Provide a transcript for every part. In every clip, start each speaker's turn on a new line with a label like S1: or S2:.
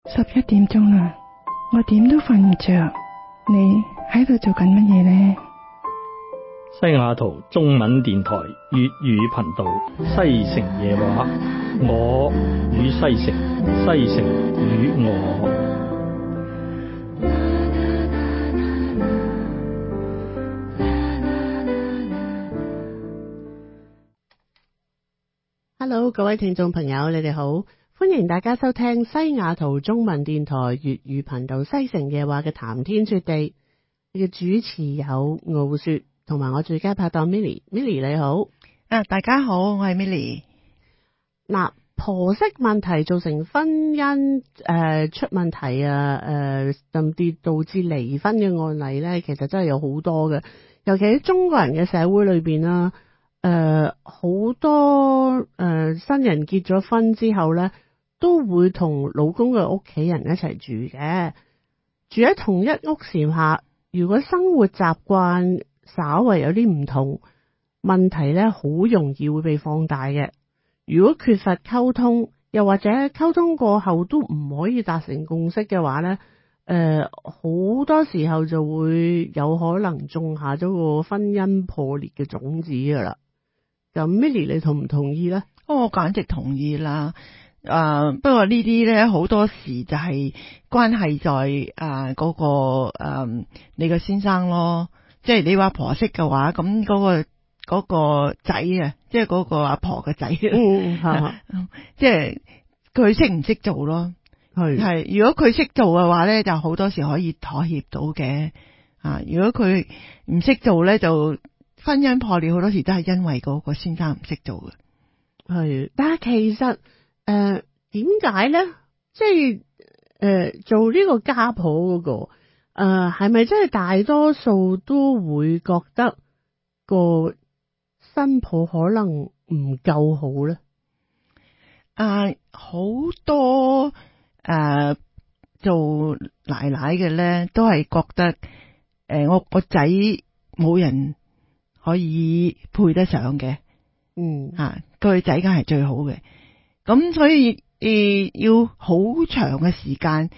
S1: 11點鐘啦，我點都瞓唔着。你喺度做緊乜嘢呢？
S2: 西雅圖中文電台粵語頻道西城夜話，我與西城，西城與我。
S3: Hello， 各位聽眾朋友，你哋好，歡迎大家收聽西雅圖中文電台粵語頻道西城夜話嘅談天說地。你嘅主持有傲雪，同埋我最佳拍檔 Millie。Millie 你好，
S4: 大家好，我係 Millie。
S3: 嗱，婆媳問題造成婚姻出問題甚至導致離婚嘅案例咧，其實真係有好多嘅，尤其喺中國人嘅社會裏邊啦。好多新人結咗婚之後咧，都會同老公嘅屋企人一齊住嘅，住喺同一屋檐下。如果生活習慣稍為有啲唔同，問題咧好容易會被放大嘅。如果缺乏溝通，又或者溝通過後都唔可以達成共識嘅話咧，好多時候就會有可能種下咗個婚姻破裂嘅種子噶啦。咁 Millie 你同唔同意咧？
S4: 我簡直同意啦。不過呢啲咧好多時就係關係在嗰個你個先生咯。即係你話婆媳嘅話，咁嗰個仔啊，即係嗰個阿婆嘅仔，即係佢識唔識做咯？係如果佢識做嘅話咧，就好多時可以妥協到嘅。如果佢唔識做咧，就婚姻破裂好多時都係因為嗰個先生唔識做嘅。
S3: 係，但係其實點解咧？即係做呢個家婆嗰個係咪真係大多數都會覺得個新抱可能唔夠好咧？
S4: 好多做奶奶嘅咧，都係覺得我個仔冇人可以配得上嘅。個仔梗係最好嘅。咁所以要好長嘅時間，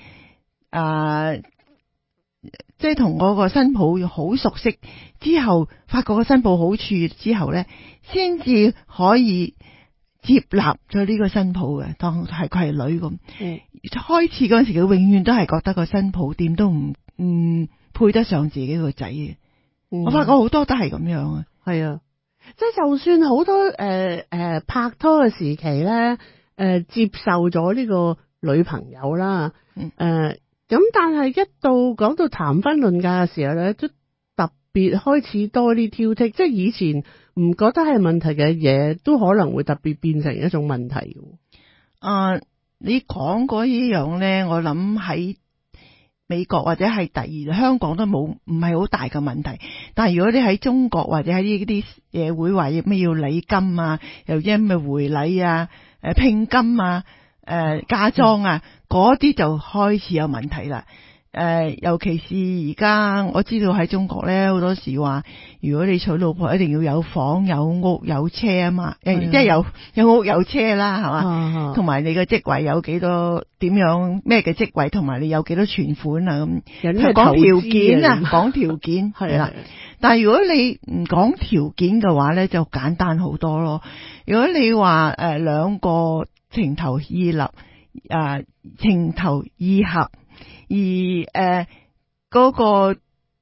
S4: 即係同嗰個新抱要好熟悉之後，發覺個新抱好處之後咧，先至可以接納咗呢個新抱嘅，當係佢係女咁。開始嗰陣時，佢永遠都係覺得個新抱點都唔配得上自己個仔嘅。我發覺好多都係咁樣啊。係啊，即係就算好多拍拖嘅時期咧，接受咗呢個女朋友啦，咁但係一到講到談婚論嫁嘅時候咧，都特別開始多啲挑剔，即係以前唔覺得係問題嘅嘢，都可能會特別變成一種問題嘅。你講嗰樣咧，我諗喺美國或者係第二香港都唔係好大嘅問題，但係如果你喺中國或者喺呢啲社會話咩要禮金啊，又因咩回禮啊、聘金啊、嫁妝啊，嗰啲就開始有問題啦。尤其是而家我知道喺中國咧，好多時話如果你娶老婆一定要有房有屋有車啊嘛，即係有屋有車啦，係嘛，同埋你嘅職位有幾多，點樣咩嘅職位，同埋你有幾多存款啊，咁講條件啊，講條件係啦。但係如果你唔講條件嘅話咧，就簡單好多咯。如果你話兩個情投意合，情投意合。而嗰個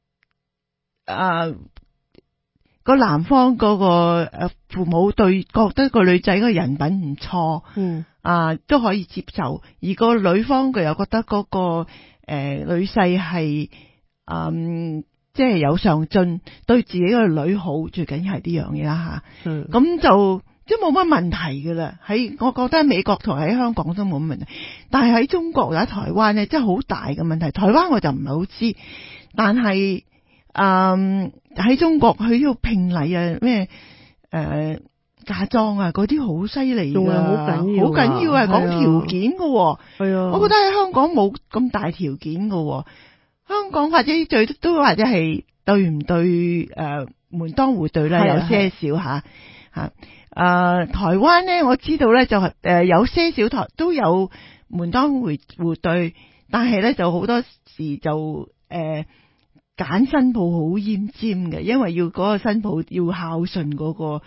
S4: 個男方嗰個父母覺得個女仔個人品唔錯，都可以接受。而個女方佢又覺得嗰個女婿係即係有上進，對自己個女好，最緊要係呢樣嘢啦吓。咁就即係冇乜問題噶啦，我覺得喺美國同喺香港都冇乜問題，但係喺中國或者台灣咧，真係好大嘅問題。台灣我就唔係好知，但係喺中國佢要聘禮啊，咩嫁妝啊，嗰啲好犀利噶，好緊要啊，講條件噶。係啊，我覺得喺香港冇咁大條件噶，香港或者最都或者係對唔對門當戶對啦，有些少吓。台灣咧，我知道咧就有些少都有門當戶對，但係咧就好多時就揀新抱好奄尖嘅，因為要嗰個新抱要孝順嗰個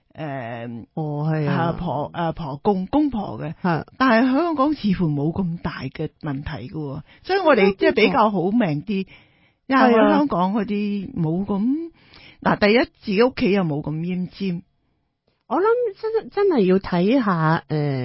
S3: 係
S4: 公婆嘅，
S3: 係，
S4: 但係香港似乎冇咁大嘅問題㗎，所以我哋即係比較好命啲。因為香港嗰啲冇咁嗱，第一自己屋企又冇咁奄尖。
S3: 我諗真係要睇下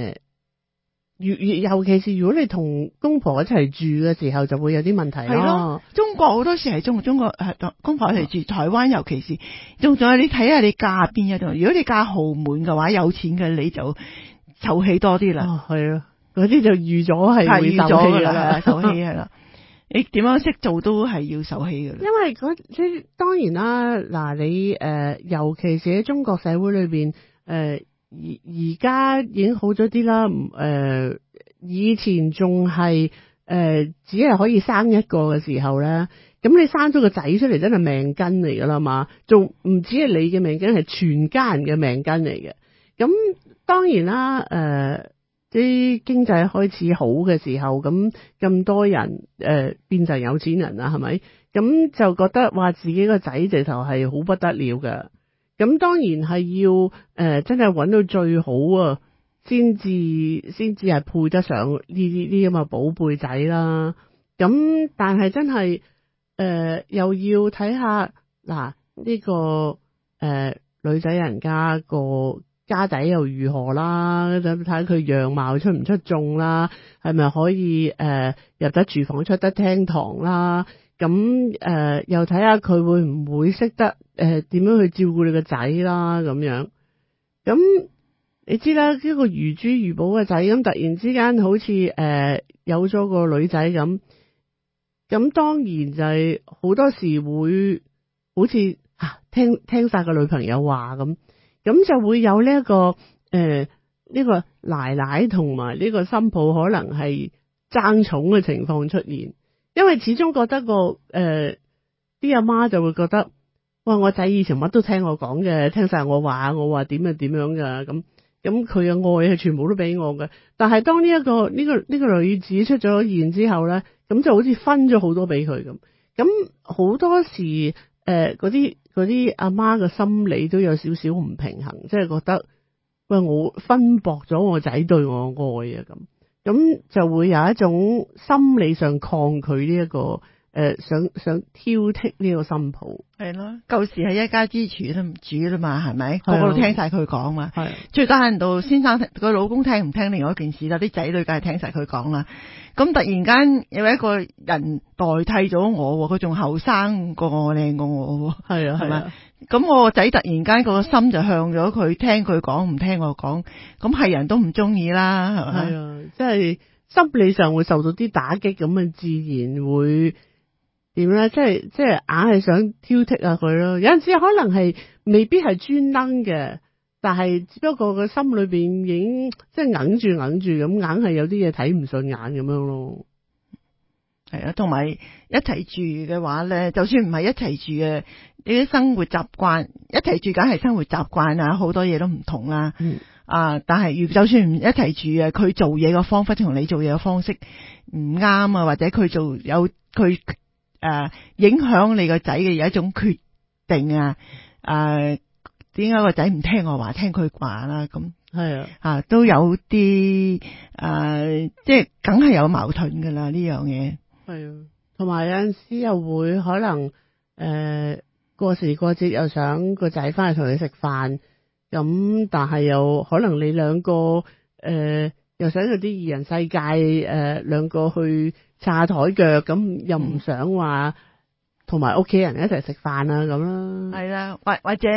S3: 尤其是如果你同公婆一齊住嘅時候，就會有啲問題咯。
S4: 中國好多時係中國公婆一齊住，台灣尤其是仲有你睇下你嫁邊一度。如果你嫁豪門嘅話，有錢嘅你就受氣多啲啦。
S3: 係啊，嗰啲就預咗係會受氣啦，
S4: 受氣係啦。你點樣識做都係要受氣㗎啦。
S3: 因為當然啦，嗱你尤其是喺中國社會裏邊，而家已經好咗啲啦。以前仲係只係可以生一個嘅時候咧，咁你生咗個仔出嚟真係命根嚟噶啦嘛，仲唔止係你嘅命根，係全家人嘅命根嚟嘅。咁當然啦，啲經濟開始好嘅時候，咁多人變成有錢人啦，係咪？咁就覺得話自己個仔直頭係好不得了嘅。咁當然係要真係揾到最好啊，先至係配得上呢啲咁嘅寶貝仔啦。咁但係真係又要睇下嗱呢個女仔人家個家底又如何啦，睇下佢樣貌出唔出眾啦，係咪可以入得廚房出得廳堂啦。咁又睇下佢會唔會識得點樣去照顧你個仔啦咁樣。咁你知啦，一個如珠如寶嘅仔，咁突然之間好似有咗個女仔咁，咁當然就係好多時會好似聽晒個女朋友話咁就會有呢一個呢個奶奶同埋呢個新抱可能係爭寵嘅情況出現。因為始終覺得啲阿媽就會覺得，哇！我仔以前乜都聽我講嘅，聽晒我話點就點樣噶，咁佢嘅愛係全部都俾我嘅。但係當呢個女子出咗現之後咧，咁就好似分咗好多俾佢咁。咁好多時嗰啲阿媽嘅心理都有少少唔平衡，即係覺得，喂，我分薄咗我仔對我愛啊咁就會有一種心理上抗拒呢一個想挑剔呢個新抱。
S4: 係咯，舊時係一家之主都唔煮啦嘛，係咪？個個都聽晒佢講嘛。
S3: 係
S4: 最低限度先生個老公聽唔聽另外一件事啦，啲仔女梗係聽晒佢講啦。咁突然間有一個人代替咗我，佢仲後生過我，靚過我。
S3: 係啊，
S4: 係咪？咁我個仔突然間個心就向咗佢，聽佢講唔聽我講，咁係人都唔中意啦，係咪？
S3: 係啊，即係心理上會受到啲打擊，咁啊自然會點咧？即係硬係想挑剔下佢咯。有陣時可能係未必係專登嘅，但係只不過個心裏邊已經即係硬住咁，硬係有啲嘢睇唔順眼咁樣咯。
S4: 係啊，同埋一齊住嘅話咧，就算唔係一齊住嘅，你啲生活習慣一齊住，梗係生活習慣啊，好多嘢都唔同啦。但係就算唔一齊住啊，佢做嘢嘅方法同你做嘢嘅方式唔啱啊，或者佢佢影響你個仔嘅有一種決定啊，點解個仔唔聽我話，聽佢話啦？咁係啊，都有啲即係梗係有矛盾噶啦呢樣嘢。
S3: 係啊，同埋有陣時又會可能過時過節又想個仔翻去同你食飯，咁但係又可能你兩個又想有啲二人世界兩個去叉台腳，咁又唔想話同埋屋企人一齊食飯啊咁啦。係
S4: 啦，或者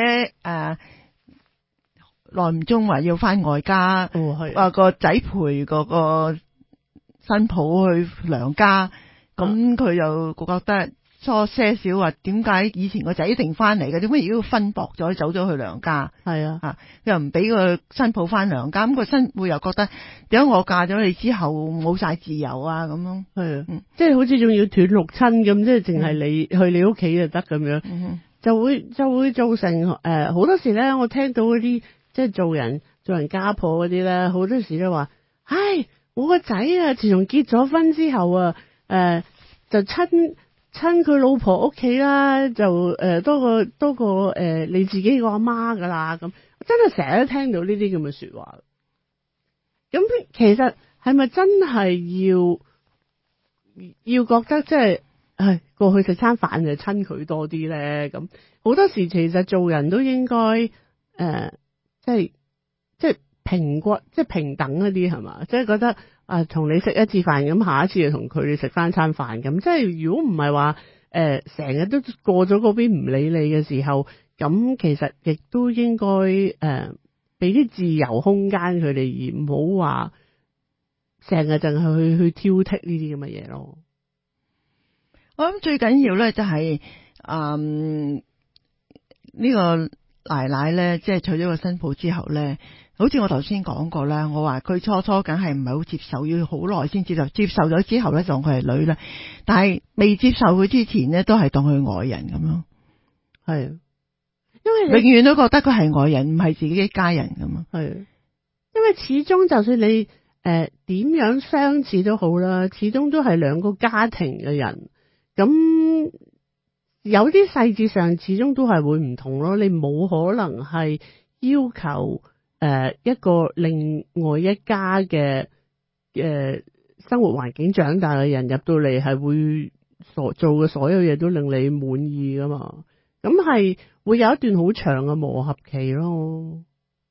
S4: 耐唔中話要翻外家，話個仔陪嗰個新抱去娘家。咁佢又覺得疏些少話，點解以前個仔一定翻嚟嘅？點解而家要分薄咗走咗去娘家？係啊，又唔俾個新抱翻娘家，咁個新抱又覺得點解我嫁咗你之後冇晒自由啊？咁咯，係啊，
S3: 即係好似仲要斷六親咁，即係淨係你去你屋企就得咁樣，就會造成好多時咧，我聽到嗰啲即係做人家婆嗰啲咧，好多時都話，唉。 我個仔啊，自從結咗婚之後啊，就親佢老婆屋企啦，就多過你自己個阿媽噶啦，咁真係成日都聽到呢啲咁嘅說話。咁其實係咪真係要覺得即係過去食餐飯就親佢多啲咧？咁好多時其實做人都應該即係平等一啲係嘛？即係覺得同你食一次飯咁，下一次就同佢哋食翻餐飯咁。即係如果唔係話成日都過咗嗰邊唔理你嘅時候，咁其實亦都應該俾啲自由空間佢哋，而唔好話成日淨係去挑剔呢啲咁嘅嘢咯。
S4: 我諗最緊要咧就係呢個奶奶咧，即係娶咗個新抱之後咧，好似我頭先講過啦，我話佢初初梗係唔係好接受，要好耐先接受。接受咗之後咧，當佢係女啦，但係未接受佢之前咧，都係當佢外人咁咯。
S3: 係，因為
S4: 永遠都覺得佢係外人，唔係自己嘅家人咁啊。
S3: 係，因為始終就算你點樣相似都好啦，始終都係兩個家庭嘅人，咁有啲細節上始終都係會唔同咯。你冇可能係要求一個另外一家嘅生活環境長大嘅人入到嚟係會做嘅所有嘢都令你滿意噶嘛？咁係會有一段好長嘅磨合期咯。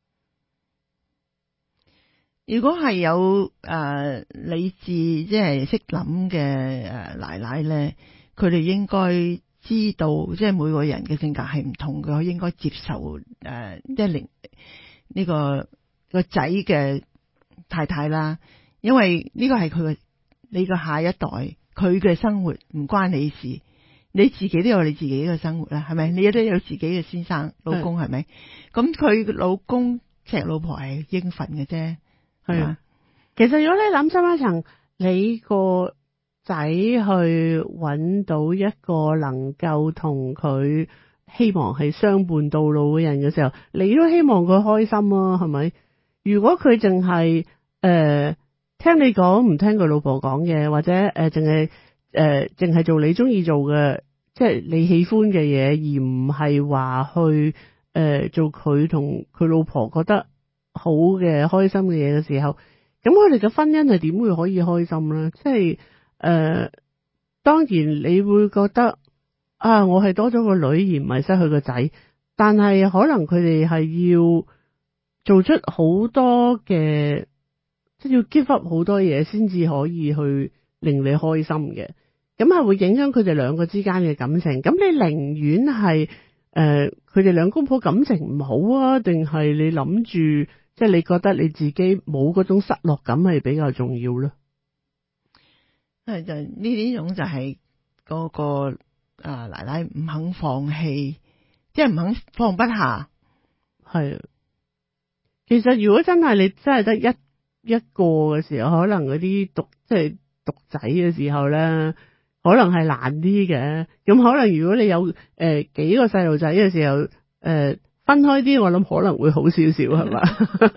S4: 如果係有理智即係識諗嘅奶奶咧，佢哋應該知道即係每個人嘅性格係唔同嘅，應該接受即係令呢個仔嘅太太啦，因為呢個係你個下一代，佢嘅生活唔關你事，你自己都有你自己嘅生活啦，係咪？你都有自己嘅先生老公，係咪？咁佢老公錫老婆係應份嘅啫，係啊。
S3: 其實如果你諗深一層，你個仔去揾到一個能夠同佢希望係相伴到老嘅人嘅時候，你都希望佢開心啊，係咪？如果佢淨係聽你講，唔聽佢老婆講嘅，或者淨係做你中意做嘅，即係你喜歡嘅嘢，而唔係話去做佢同佢老婆覺得好嘅開心嘅嘢嘅時候，咁佢哋嘅婚姻係點會可以開心咧？即係當然你會覺得我係多咗個女而唔係失去個仔，但係可能佢哋係要做出好多嘅，即係要 give up 好多嘢先至可以去令你開心嘅，咁係會影響佢哋兩個之間嘅感情。咁你寧願係佢哋兩公婆感情唔好啊，定係你諗住即係你覺得你自己冇嗰種失落感係比較重要咧？
S4: 就呢種就係嗰個奶奶唔肯放棄，即係唔肯放不下。
S3: 係，其實如果真係你真係得一個嘅時候，可能嗰啲獨仔嘅時候咧，可能係難啲嘅。咁可能如果你有幾個細路仔嘅時候，分開啲，我諗可能會好少少，係嘛？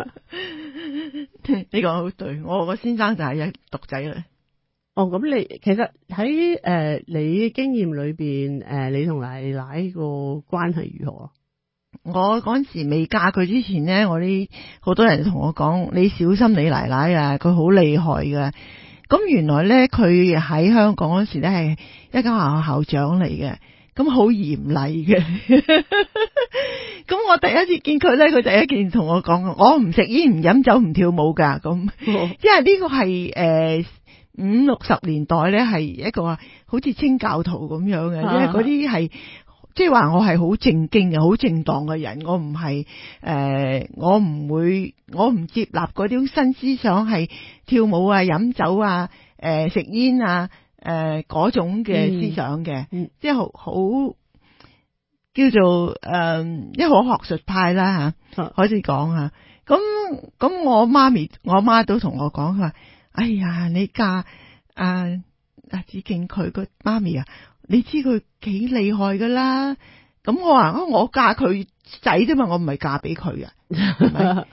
S4: 你講好對，我個先生就係一獨仔啦。
S3: 哦，咁你其實喺你經驗裏邊，你同奶奶個關係如何啊？
S4: 我嗰陣時未嫁佢之前咧，我啲好多人同我講，你小心你奶奶啊，佢好厲害噶。咁原來咧，佢喺香港嗰時咧係一間學校校長嚟嘅，咁好嚴厲嘅。咁我第一次見佢咧，佢第一件同我講，我唔食煙、唔飲酒、唔跳舞噶。咁，因為呢個係50-60年代咧，係一個好似清教徒咁樣嘅，因為嗰啲係即係話我係好正經嘅、好正當嘅人，我唔係我唔接納嗰啲新思想，係跳舞啊、飲酒啊、食煙啊、嗰種嘅思想嘅，即係好叫做一個學術派啦吓，可以講吓。咁我媽都同我講，佢話：哎呀，你嫁子敬佢個媽咪啊，你知佢幾厲害噶啦。咁我話我嫁佢仔啫嘛，我唔係嫁俾佢啊，係咪？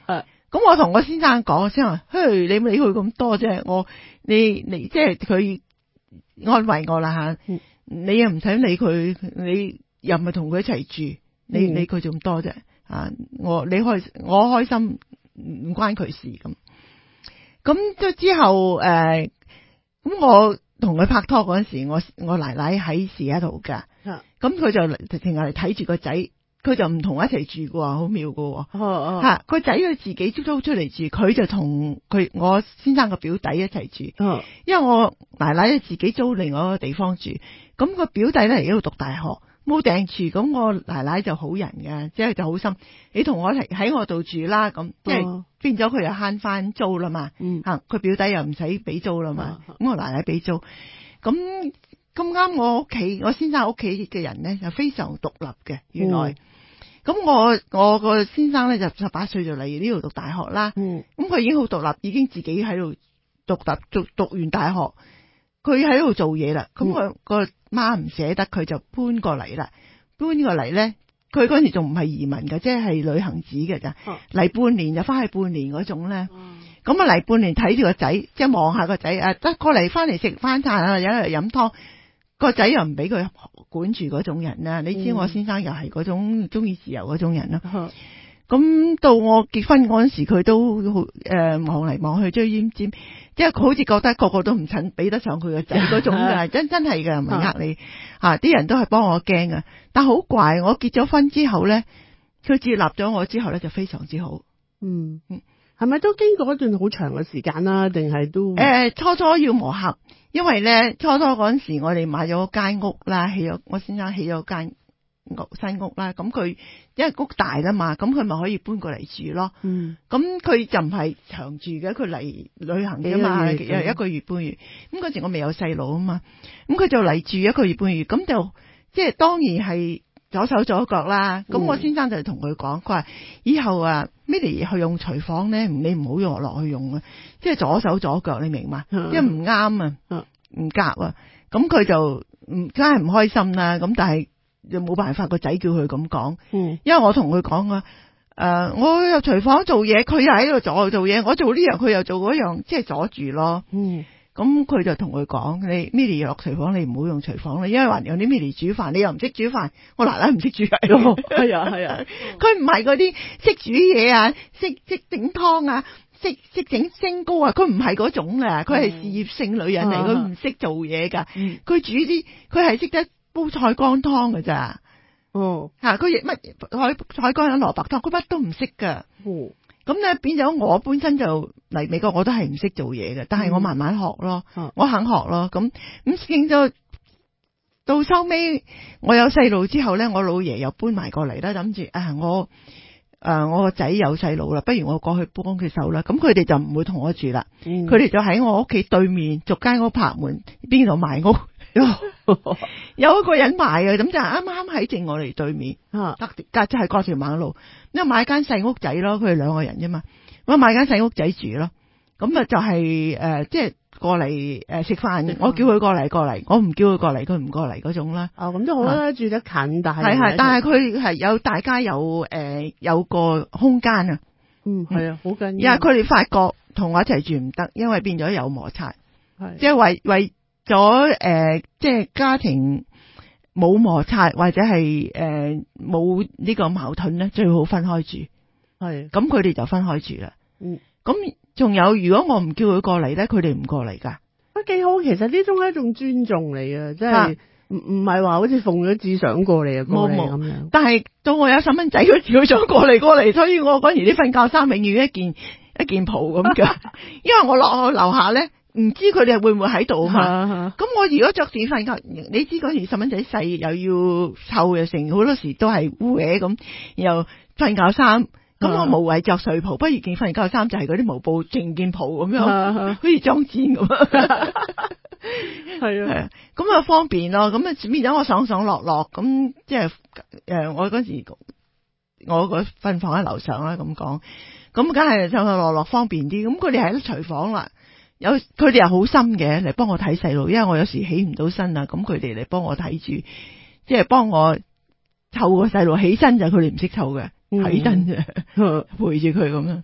S4: 咁我同我先生講先話，嘿，你理佢咁多啫，你即係佢安慰我啦吓，你又唔使理佢，你又唔係同佢一齊住，你理佢咁多啫，我開心唔關佢事咁。咁之後咁我同佢拍拖嗰陣時，我奶奶喺士喺度噶，咁佢就成日嚟睇住個仔，佢就唔同我一齊住噶，好妙噶，吓個仔佢自己租出嚟住，佢就同我先生個表弟一齊住，因為我奶奶咧自己租另外一個地方住，咁個表弟咧嚟呢度讀大學。冇訂住，咁我奶奶就好人嘅，即係就好心，你同我喺我度住啦，咁即係變咗佢又慳翻租啦嘛，佢表弟又唔使俾租啦嘛，咁我奶奶俾租，咁啱我屋企，我先生屋企嘅人咧就非常獨立嘅，原來，咁我個先生咧就18歲就嚟呢度讀大學啦，咁佢已經好獨立，已經自己喺度讀完大學。佢喺度做嘢啦，咁我個媽唔捨得，佢就搬過嚟啦。搬過嚟咧，佢嗰時仲唔係移民嘅，即係旅行紙嘅咋。嚟半年就翻去半年嗰種咧。咁嚟半年睇住個仔，即係望下個仔，得過嚟翻嚟食翻餐啊，有嚟飲湯。個仔又唔俾佢管住嗰種人啦。你知我先生又係嗰種中意自由嗰種人啦。咁到我結婚嗰陣時，佢都望嚟望去追奄尖，即係佢好似覺得個個都唔襯比得上佢個仔嗰種㗎，真係㗎，唔係呃你啲人都係幫我驚㗎。但好怪，我結咗婚之後咧，佢接納咗我之後咧就非常之好。
S3: 係咪都經過一段好長嘅時間啦？定係都
S4: 初初要磨合，因為咧初嗰陣時我哋買咗間屋啦，我先生起咗間新屋啦，咁佢因為屋大啦嘛，咁佢咪可以搬過嚟住咯。咁佢就唔係長住嘅，佢嚟旅行嘅嘛，一個月半月。咁嗰時我未有細路啊嘛，咁佢就嚟住一個月半月，咁就即係當然係左手左腳啦。咁我先生就同佢講，佢話以後Milly去用廚房咧，你唔好用我落去用啊，即係左手左腳，你明嘛？因為唔啱啊，唔夾啊。咁佢就梗係唔開心啦。咁但係就冇辦法，個仔叫佢咁講，因為我同佢講我入廚房做嘢，佢又喺度做嘢，我做呢樣佢又做嗰樣，即係阻住咯。咁佢就同佢講，你 Milly 落廚房，你唔好用廚房啦，因為還有啲 Milly 煮飯，你又唔識煮飯，我奶奶唔識煮飯。係啊，佢唔係嗰啲識煮嘢啊，識整湯啊，識整蒸糕啊，佢唔係嗰種啊，佢係事業性女人嚟，佢唔識做嘢噶，佢煮啲，佢係識得煲菜乾湯㗎咋。佢亦乜菜乾蘿蔔湯，佢乜都唔識噶。咁咧變咗我本身就嚟美國，我都係唔識做嘢嘅，但係我慢慢學咯，我肯學咯。咁變咗到收尾，我有細路之後咧，我老爺又搬埋過嚟啦，諗住我個仔有細路啦，不如我過去幫佢手啦。咁佢哋就唔會同我住啦，佢哋就喺我屋企對面逐間屋拍門，邊度賣屋。有一個人賣嘅，咁就啱啱喺正我哋對面，隔就係過條馬路，因為買間細屋仔咯，佢哋兩個人啫嘛，我買間細屋仔住咯，咁就係即係過嚟食飯，我叫佢過嚟，我唔叫佢過嚟，佢唔過嚟嗰種啦。咁都好啦，住得近，但係佢係有大家有個空間啊。
S3: 係啊，好緊要。
S4: 因為佢哋發覺同我一齊住唔得，因為變咗有摩擦，即係為咗即係家庭冇摩擦或者係冇呢個矛盾咧，最好分開住。咁佢哋就分開住啦。咁仲有，如果我唔叫佢過嚟咧，佢哋唔過嚟噶。
S3: 幾好，其實呢種係一種尊重嚟嘅，即係唔係話好似奉咗旨想過嚟啊，冇咁樣。
S4: 但係到我有細蚊仔嗰時，佢想過嚟，所以我嗰時啲瞓覺衫永遠一件袍咁嘅，因為我落去樓下咧。唔知佢哋會唔會喺度啊嘛？咁我如果着住瞓覺，你知嗰時細蚊仔細又要臭又成，好多時都係污嘢咁，然後瞓覺衫，咁我無謂着睡袍，不如件瞓覺衫就係嗰啲毛布正件袍咁樣，好似裝氈咁。係咁方便咯，咁變咗我上落，咁即係我嗰時我個瞓房喺樓上啦，咁講，咁梗係上落方便啲。咁佢哋喺廚房啦。佢哋又好心嘅嚟幫我睇細路，因為我有時起唔到身啊，咁佢哋嚟幫我睇住，即係幫我湊個細路起身就佢哋唔識湊嘅，起身啫，陪住佢咁樣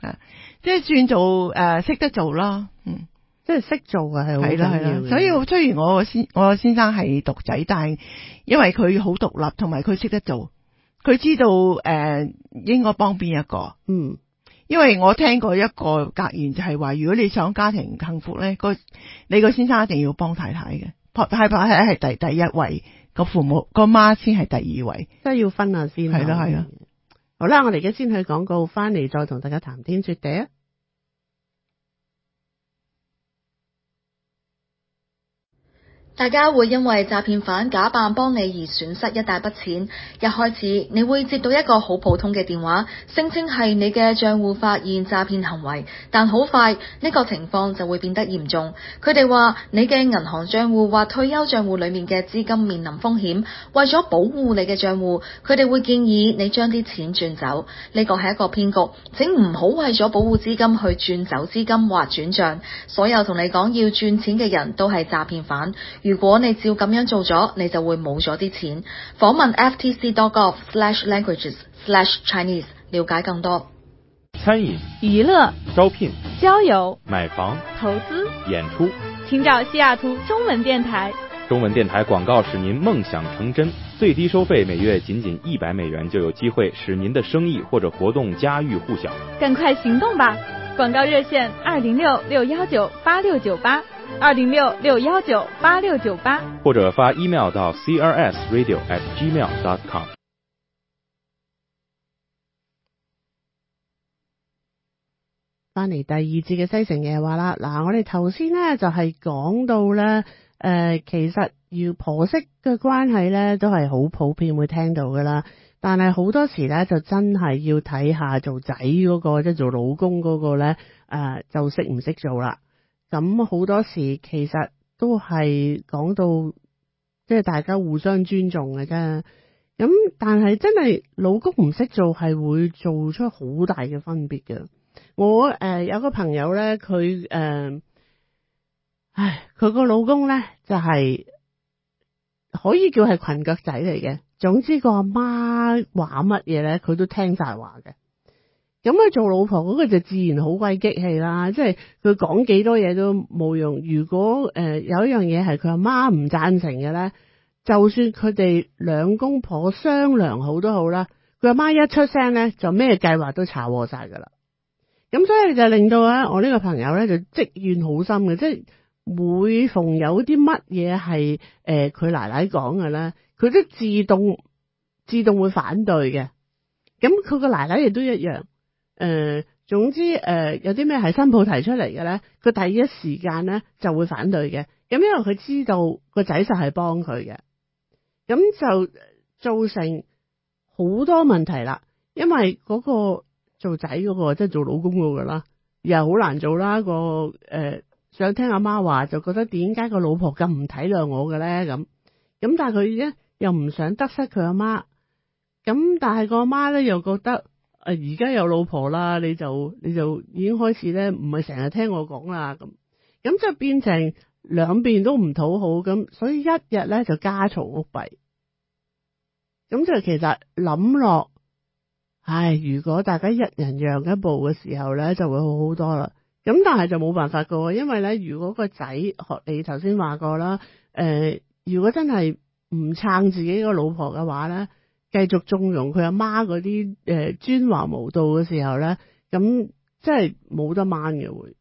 S4: 即係算做識得做啦，
S3: 即係識做嘅係好
S4: 係啦係啦。所以雖然我先生係獨仔，但係因為佢好獨立，同埋佢識得做，佢知道應該幫邊一個。因為我聽過一個格言就係話，如果你想家庭幸福咧，你個先生一定要幫太太嘅，太太係第一位，個父母個媽先係第二位，
S3: 即係要分下先。
S4: 係啦係啦。
S3: 好啦，我哋而家先去廣告，翻嚟再同大家談天說地啊！
S5: 大家會因為詐騙犯假扮幫你而損失一大筆錢。一開始你會接到一個好普通嘅電話，聲稱係你嘅賬戶發現詐騙行為，但好快呢個情況就會變得嚴重。佢哋話你嘅銀行賬戶或退休賬戶裡面嘅資金面臨風險，為咗保護你嘅賬戶，佢哋會建議你將啲錢轉走。呢個係一個騙局，請唔好為咗保護資金去轉走資金或轉賬。所有同你講要轉錢嘅人都係詐騙犯。如果你照咁樣做咗，你就會冇咗啲錢。訪問 ftc.gov/languages/Chinese 了解更多。
S6: 餐飲、
S7: 娛樂、
S6: 招聘、
S7: 交友、
S6: 買房、
S7: 投資、
S6: 演出，
S7: 請找西雅圖中文電台。
S6: 中文電台廣告使您夢想成真，最低收費每月僅$100就有機會使您的生意或者活動家喻戶曉。
S7: 趕快行動吧！廣告熱線206-619-8698。206-619-8698，
S6: 或者發 email 到 crsradio@gmail.com。
S3: 翻嚟第二節嘅西城夜話啦，嗱，我哋頭先咧就係講到咧，其實要婆媳嘅關係咧都係好普遍會聽到噶啦，但係好多時咧就真係要睇下做仔嗰個，即係做老公嗰個咧，就識唔識做啦。咁好多時其實都係講到即係大家互相尊重嘅啫。咁但係真係老公唔識做係會做出好大嘅分別嘅。我有個朋友咧，佢個老公咧就係可以叫係裙腳仔嚟嘅。總之個阿媽話乜嘢咧，佢都聽晒話嘅。咁佢做老婆嗰個就自然好鬼激氣啦，即係佢講幾多嘢都冇用。如果有一樣嘢係佢阿媽唔贊成嘅咧，就算佢哋兩公婆商量好都好啦，佢阿媽一出聲咧，就咩計劃都查禍晒噶啦。咁所以就令到我呢個朋友咧就積怨好深嘅，即係每逢有啲乜嘢係佢奶奶講嘅咧，佢都自動會反對嘅。咁佢個奶奶亦都一樣。總之有啲咩係新抱提出嚟嘅咧，佢第一時間咧就會反對嘅。咁因為佢知道個仔實係幫佢嘅，咁就造成好多問題啦。因為嗰個做仔嗰個即係做老公嗰個啦，又好難做啦。想聽阿媽話，就覺得點解個老婆咁唔體諒我嘅咧？咁但係佢咧又唔想得失佢阿媽，咁但係個阿媽咧又覺得。而家有老婆啦，你就已經開始咧，唔係成日聽我講啦，咁就變成兩邊都唔討好，咁所以一日咧就家嘈屋閉。咁就其實諗落，如果大家一人讓一步嘅時候咧，就會好好多啦。咁但係就冇辦法噶，因為咧，如果個仔學你頭先話過啦，如果真係唔撐自己個老婆嘅話咧。繼續縱容佢阿媽嗰啲專橫無道嘅時候咧，咁真係冇得掹嘅會，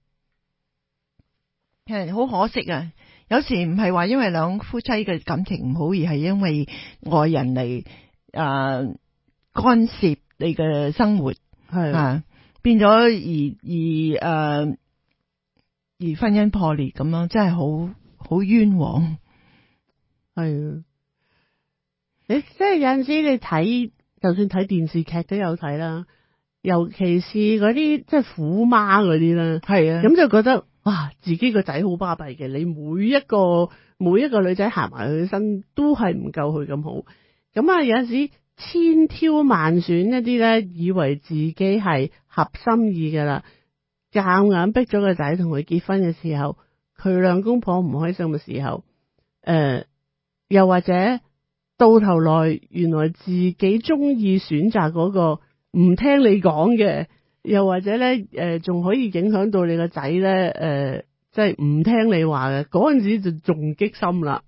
S4: 係好可惜啊！有時唔係話因為兩夫妻嘅感情唔好，而係因為外人嚟干涉你嘅生活，係變咗而婚姻破裂咁樣，真係好冤枉，
S3: 係啊。即係有陣時你睇，就算睇電視劇都有睇啦，尤其是嗰啲即係虎媽嗰啲啦，係啊，咁就覺得哇，自己個仔好巴閉嘅，你每一個女仔行埋佢身都係唔夠佢咁好，咁有陣時千挑萬選一啲咧，以為自己係合心意噶啦，夾硬逼咗個仔同佢結婚嘅時候，佢兩公婆唔開心嘅時候，又或者。到頭來，原來自己中意選擇嗰個唔聽你講嘅， 又或者咧仲可以影響到你個仔咧即係唔聽你話嘅，嗰陣時就仲激心啦。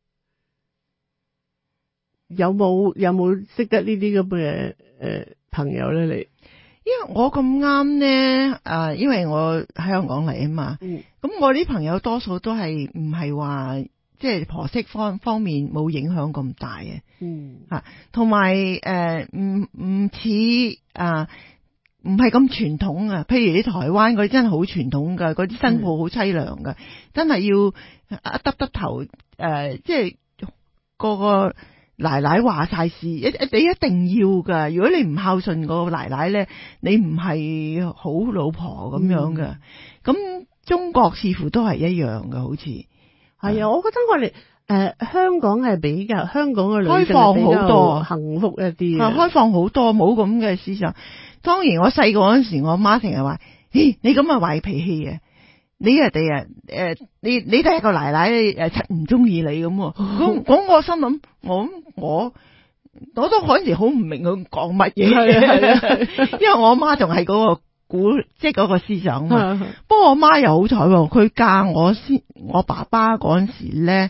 S3: 有冇識得呢啲咁嘅朋友咧？你？
S4: 因為我咁啱咧，因為我喺香港嚟啊嘛，咁我啲朋友多數都係唔係話即係婆媳方面冇影響咁大嘅，同埋唔似唔係咁傳統啊。譬如你台灣嗰啲真係好傳統噶，嗰啲新抱好凄涼噶，真係要耷頭，即係個奶奶話晒事，你一定要噶。如果你唔孝順個奶奶咧，你唔係好老婆咁樣噶。咁中國似乎都係一樣噶，好似係
S3: 啊。我覺得我哋香港係比較香港嘅女性
S4: 開放好多，
S3: 幸福一啲，
S4: 開放好多，冇咁嘅思想。當然我細個嗰陣時，我媽成日話：咦，你咁啊壞脾氣嘅。你人哋你第一個奶奶唔中意你咁，咁我心諗我都嗰陣時好唔明佢講乜嘢，因為我媽仲係嗰個即係嗰個思想嘛。不過我媽又好彩喎，佢嫁我爸爸嗰陣時咧，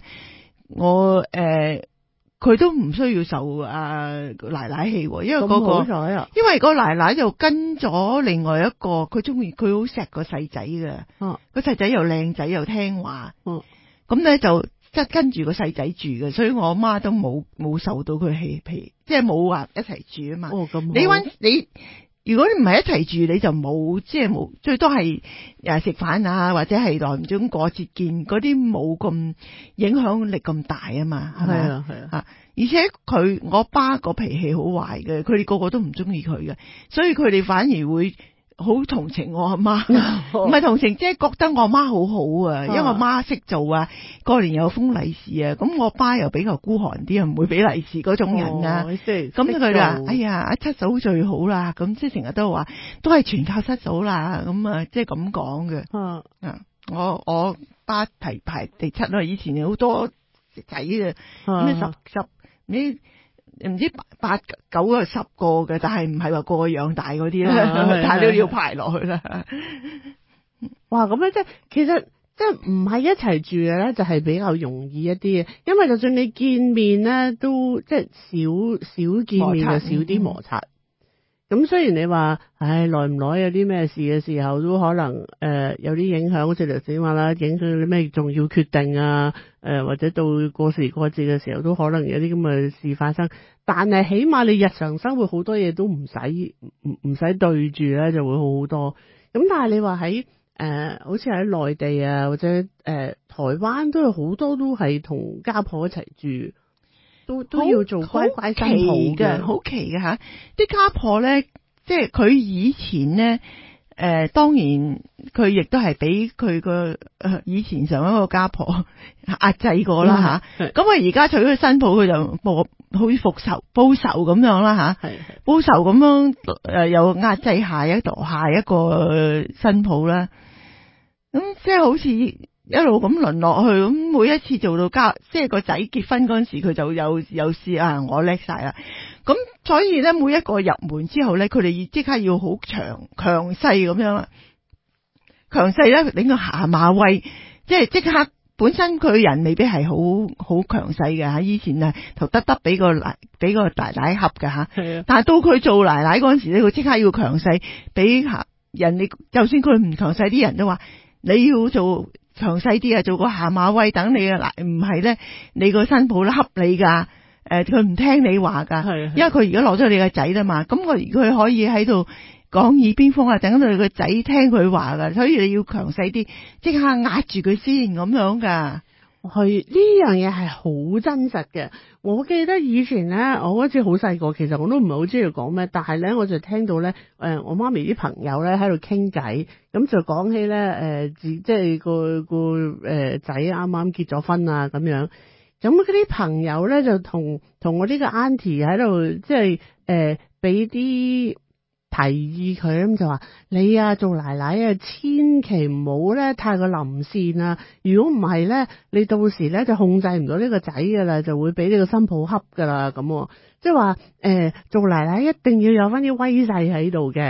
S4: 佢都唔需要受奶奶氣，因為因為個奶奶就跟咗另外一個，佢好錫個細仔嘅，個細仔又靚仔又聽話，咁咧就即係跟住個細仔住嘅，所以我媽都冇受到佢氣皮，即係冇話一齊住啊嘛。你如果你唔係一齊住，你就冇即係冇，最多係食飯啊，或者係耐唔中過節見，嗰啲冇咁影響力咁大啊嘛，係咪啊？係啊，而且我爸個脾氣好壞嘅，佢哋個個都唔中意佢嘅，所以佢哋反而會好同情我阿媽，唔係同情，即係覺得我阿媽好好啊，因為我媽識做啊，過年有封利是啊，咁我爸又比較孤寒啲，唔會俾利是嗰種人啊，咁佢就話：哎呀，阿七嫂最好啦，咁即係成日都話，都係全靠七嫂啦，咁啊，即係咁講嘅。我爸排第七啦，以前好多仔嘅，咁你唔知8、9個、10個嘅，但係唔係話個個養大嗰啲啦，但係都要排落去啦。
S3: 哇，咁樣其實即係唔係一齊住嘅咧，就係比較容易一啲嘅，因為就算你見面咧，都即係少見面就少啲摩擦。咁雖然你話，耐唔耐有啲咩事嘅時候，都可能有啲影響，好似頭先話啦，影響啲咩重要決定啊，或者到過時過節嘅時候，都可能有啲咁嘅事發生。但係起碼你日常生活好多嘢都唔使對住咧，就會好好多。咁但係你話喺好似喺內地啊，或者台灣都有好多都係同家婆一齊住。都要做乖乖新抱嘅，
S4: 好奇嘅吓。啲家婆咧，即係佢以前咧，當然佢亦都係俾佢個以前上一個家婆壓制過啦吓。咁而家娶咗新抱，佢就好似報仇咁樣啦吓。報仇咁樣又壓制下一個新抱啦。咁即係好似一路咁輪落去，咁每一次做到即係個仔結婚嗰陣時，佢就有試啊，我叻晒啦。咁所以咧，每一個入門之後咧，佢哋即刻要好強勢咁樣啦。強勢咧，領個下馬威，即刻本身佢人未必係好強勢嘅吓。以前啊，頭得俾個奶奶恰嘅吓，但係到佢做奶奶嗰陣時咧，佢即刻要強勢，俾人哋就算佢唔強勢，啲人都話你要做強勢啲啊，做個下馬威，等你啊，唔係咧，你個新抱都恰你噶，佢唔聽你話噶，因為佢而家攞咗你個仔啦嘛，咁佢可以喺度講耳邊風啊，等到你個仔聽佢話噶，所以你要強勢啲，即刻壓住佢先咁樣噶。
S3: 係呢樣嘢係好真實嘅。我記得以前咧，我嗰次好細個，其實我都唔係好知佢講咩，但係咧我就聽到咧，我媽咪啲朋友咧喺度傾偈，咁就講起咧，即係個仔啱啱結咗婚啊咁樣，咁嗰啲朋友咧就同我呢個 auntie 喺度，即係俾啲提議佢，咁就話你啊做奶奶啊，千祈唔好咧太過臨線啊！如果唔係咧，你到時咧就控制唔到呢個仔噶啦，就會俾呢個新抱恰噶啦咁。即係話做奶奶一定要有翻啲威勢喺度嘅。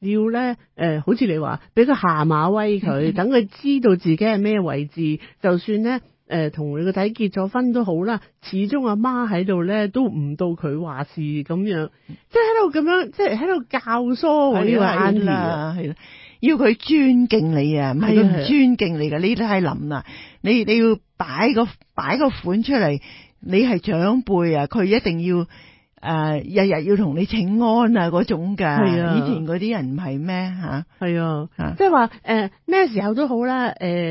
S3: 要咧好似你話俾佢下馬威佢，等佢知道自己係咩位置，就算咧同你個仔結咗婚都好啦，始終阿媽喺度咧都唔到佢話事咁樣，即係喺度咁樣，即係喺度教唆我呢個 auntie 啊，
S4: 係啦，要佢尊敬你啊，唔係唔尊敬你噶，你都係諗啊，你要擺個款出嚟，你係長輩啊，佢一定要日日要同你請安啊嗰種噶，
S3: 係啊，
S4: 以前嗰啲人唔係咩吓，
S3: 係啊，即係話咩時候都好啦，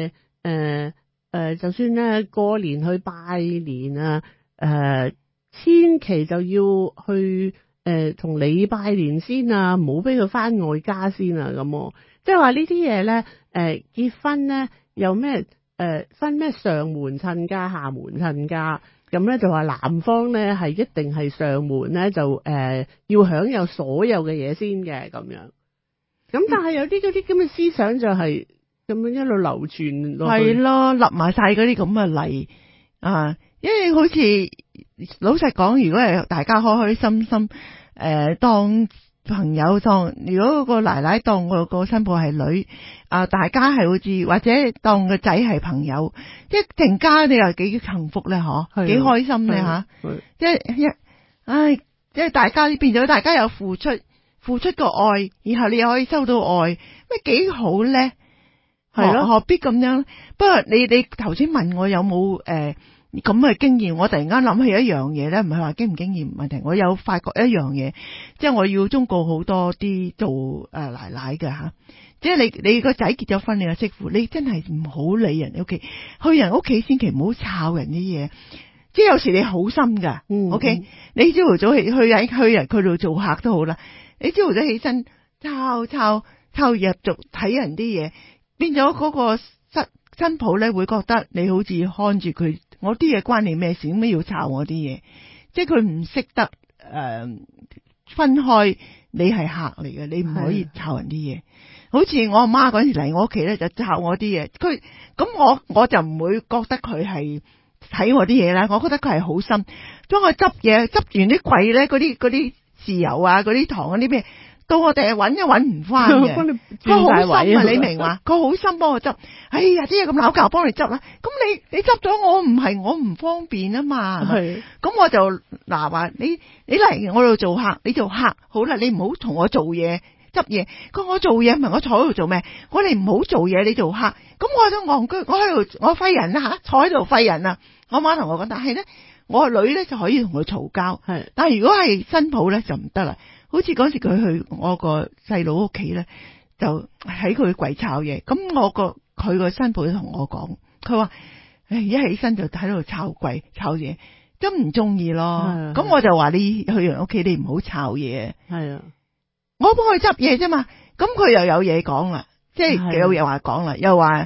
S3: 就算咧過年去拜年啊，千祈就要去同你拜年先啊，唔好俾佢翻外家先啊咁。即係話呢啲嘢咧，結婚咧有咩分咩上門親家下門親家，咁咧就話男方咧係一定係上門咧就要享有所有嘅嘢先嘅咁樣。咁但係有啲嗰啲咁嘅思想就係咁樣一路流傳落去。係
S4: 咯，立埋晒嗰啲咁嘅例啊，因為好似老實講，如果係大家開開心心當朋友如果個奶奶當個新抱係女啊，大家係好似或者當個仔係朋友，即係成家你又幾幸福咧嗬，幾開心咧吓，即係即係大家變咗大家有付出個愛，然後你又可以收到愛，咩幾好咧？係咯，何必咁樣？不過你頭先問我有冇咁嘅經驗，我突然間諗起一樣嘢咧，唔係話經唔經驗問題，我有發覺一樣嘢，即係我要忠告好多啲做奶奶嘅吓，即係你個仔結咗婚，你個媳婦，你真係唔好理人屋企，去人屋企千祈唔好抄人啲嘢，即係有時你好心噶，OK，你朝頭早去人佢度做客都好啦，你朝頭早起身抄入續睇人啲嘢，變咗嗰個新抱咧會覺得你好似看住佢。我啲嘢關你咩事？點解要抄我啲嘢？即係佢唔識得分開，你係客嚟嘅，你唔可以抄人啲嘢。好似我阿媽嗰陣時嚟我屋企咧，就抄我啲嘢。佢咁我就唔會覺得佢係睇我啲嘢啦。我覺得佢係好心，當我執嘢執完啲櫃咧，嗰啲豉油啊，嗰啲糖嗰啲咩。到我哋揾都揾唔翻嘅，佢好心啊！你明話？佢好心幫我執。哎呀，啲嘢咁鬧交，幫你執啦。咁你執咗我唔方便啊嘛。係。咁我就話你嚟我度做客，你做客好啦，你唔好同我做嘢執嘢。我做嘢唔係我坐喺度做咩？我哋唔好做嘢，你做客。咁我就戇居，我喺度我廢人啦吓，坐喺度廢人啊！我媽同我講，但係咧，我個女咧就可以同佢嘈交。係。但係如果係新抱咧就唔得啦。好似嗰時佢去我個細佬屋企咧，就喺佢櫃抄嘢。咁佢個新抱同我講，佢話：一起身就喺度抄櫃抄嘢，真唔中意咯。咁我就話你去人屋企，你唔好抄嘢。係啊，我幫佢執嘢啫嘛。咁佢又有嘢講啦，即係有嘢話講啦，又話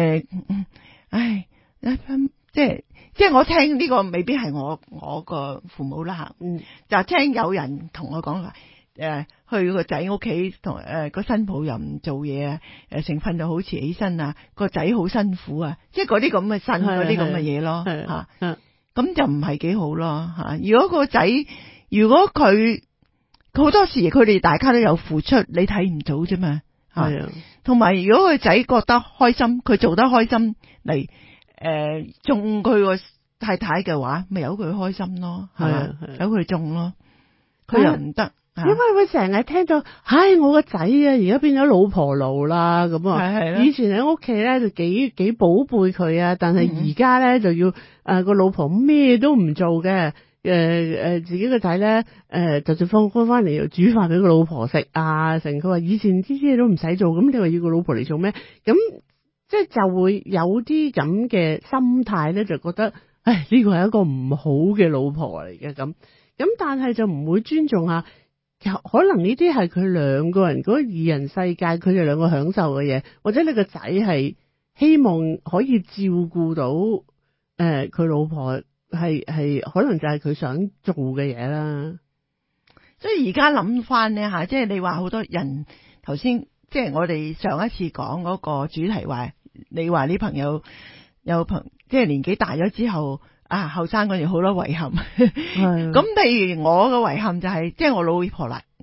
S4: 即係我聽呢個未必係我個父母啦吓，就聽有人同我講話。去個仔屋企同個新抱又唔做嘢啊，成瞓就好遲起身啊，個仔好辛苦啊，即係嗰啲咁嘅嗰啲咁嘅嘢咯吓，咁就唔係幾好咯吓。如果個仔如果佢好多時佢哋大家都有付出，你睇唔到啫嘛吓。同埋如果個仔覺得開心，佢做得開心嚟中佢個太太嘅話，咪由佢開心咯，係嘛，由佢中咯，佢又唔得。
S3: 因為佢成日聽到，我個仔啊，而家變咗老婆奴啦，咁啊，以前喺屋企咧就幾寶貝佢啊，但係而家咧就要個老婆咩都唔做嘅，自己個仔咧就算放工翻嚟又煮飯俾個老婆食啊，成佢話以前啲嘢都唔使做，咁你話要個老婆嚟做咩？咁即係就會有啲咁嘅心態咧，就覺得呢個係一個唔好嘅老婆嚟嘅咁，但係就唔會尊重下。可能呢啲係佢兩個人嗰個二人世界，佢哋兩個享受嘅嘢，或者你個仔係希望可以照顧到佢老婆，係可能就係佢想做嘅嘢啦。
S4: 所以而家諗翻呢吓，即係你話好多人頭先，即係我哋上一次講嗰個主題話，你話啲朋友即係年紀大咗之後。後生嗰陣好多遺憾，咁譬如我嘅遺憾就係，即係我老婆嚟，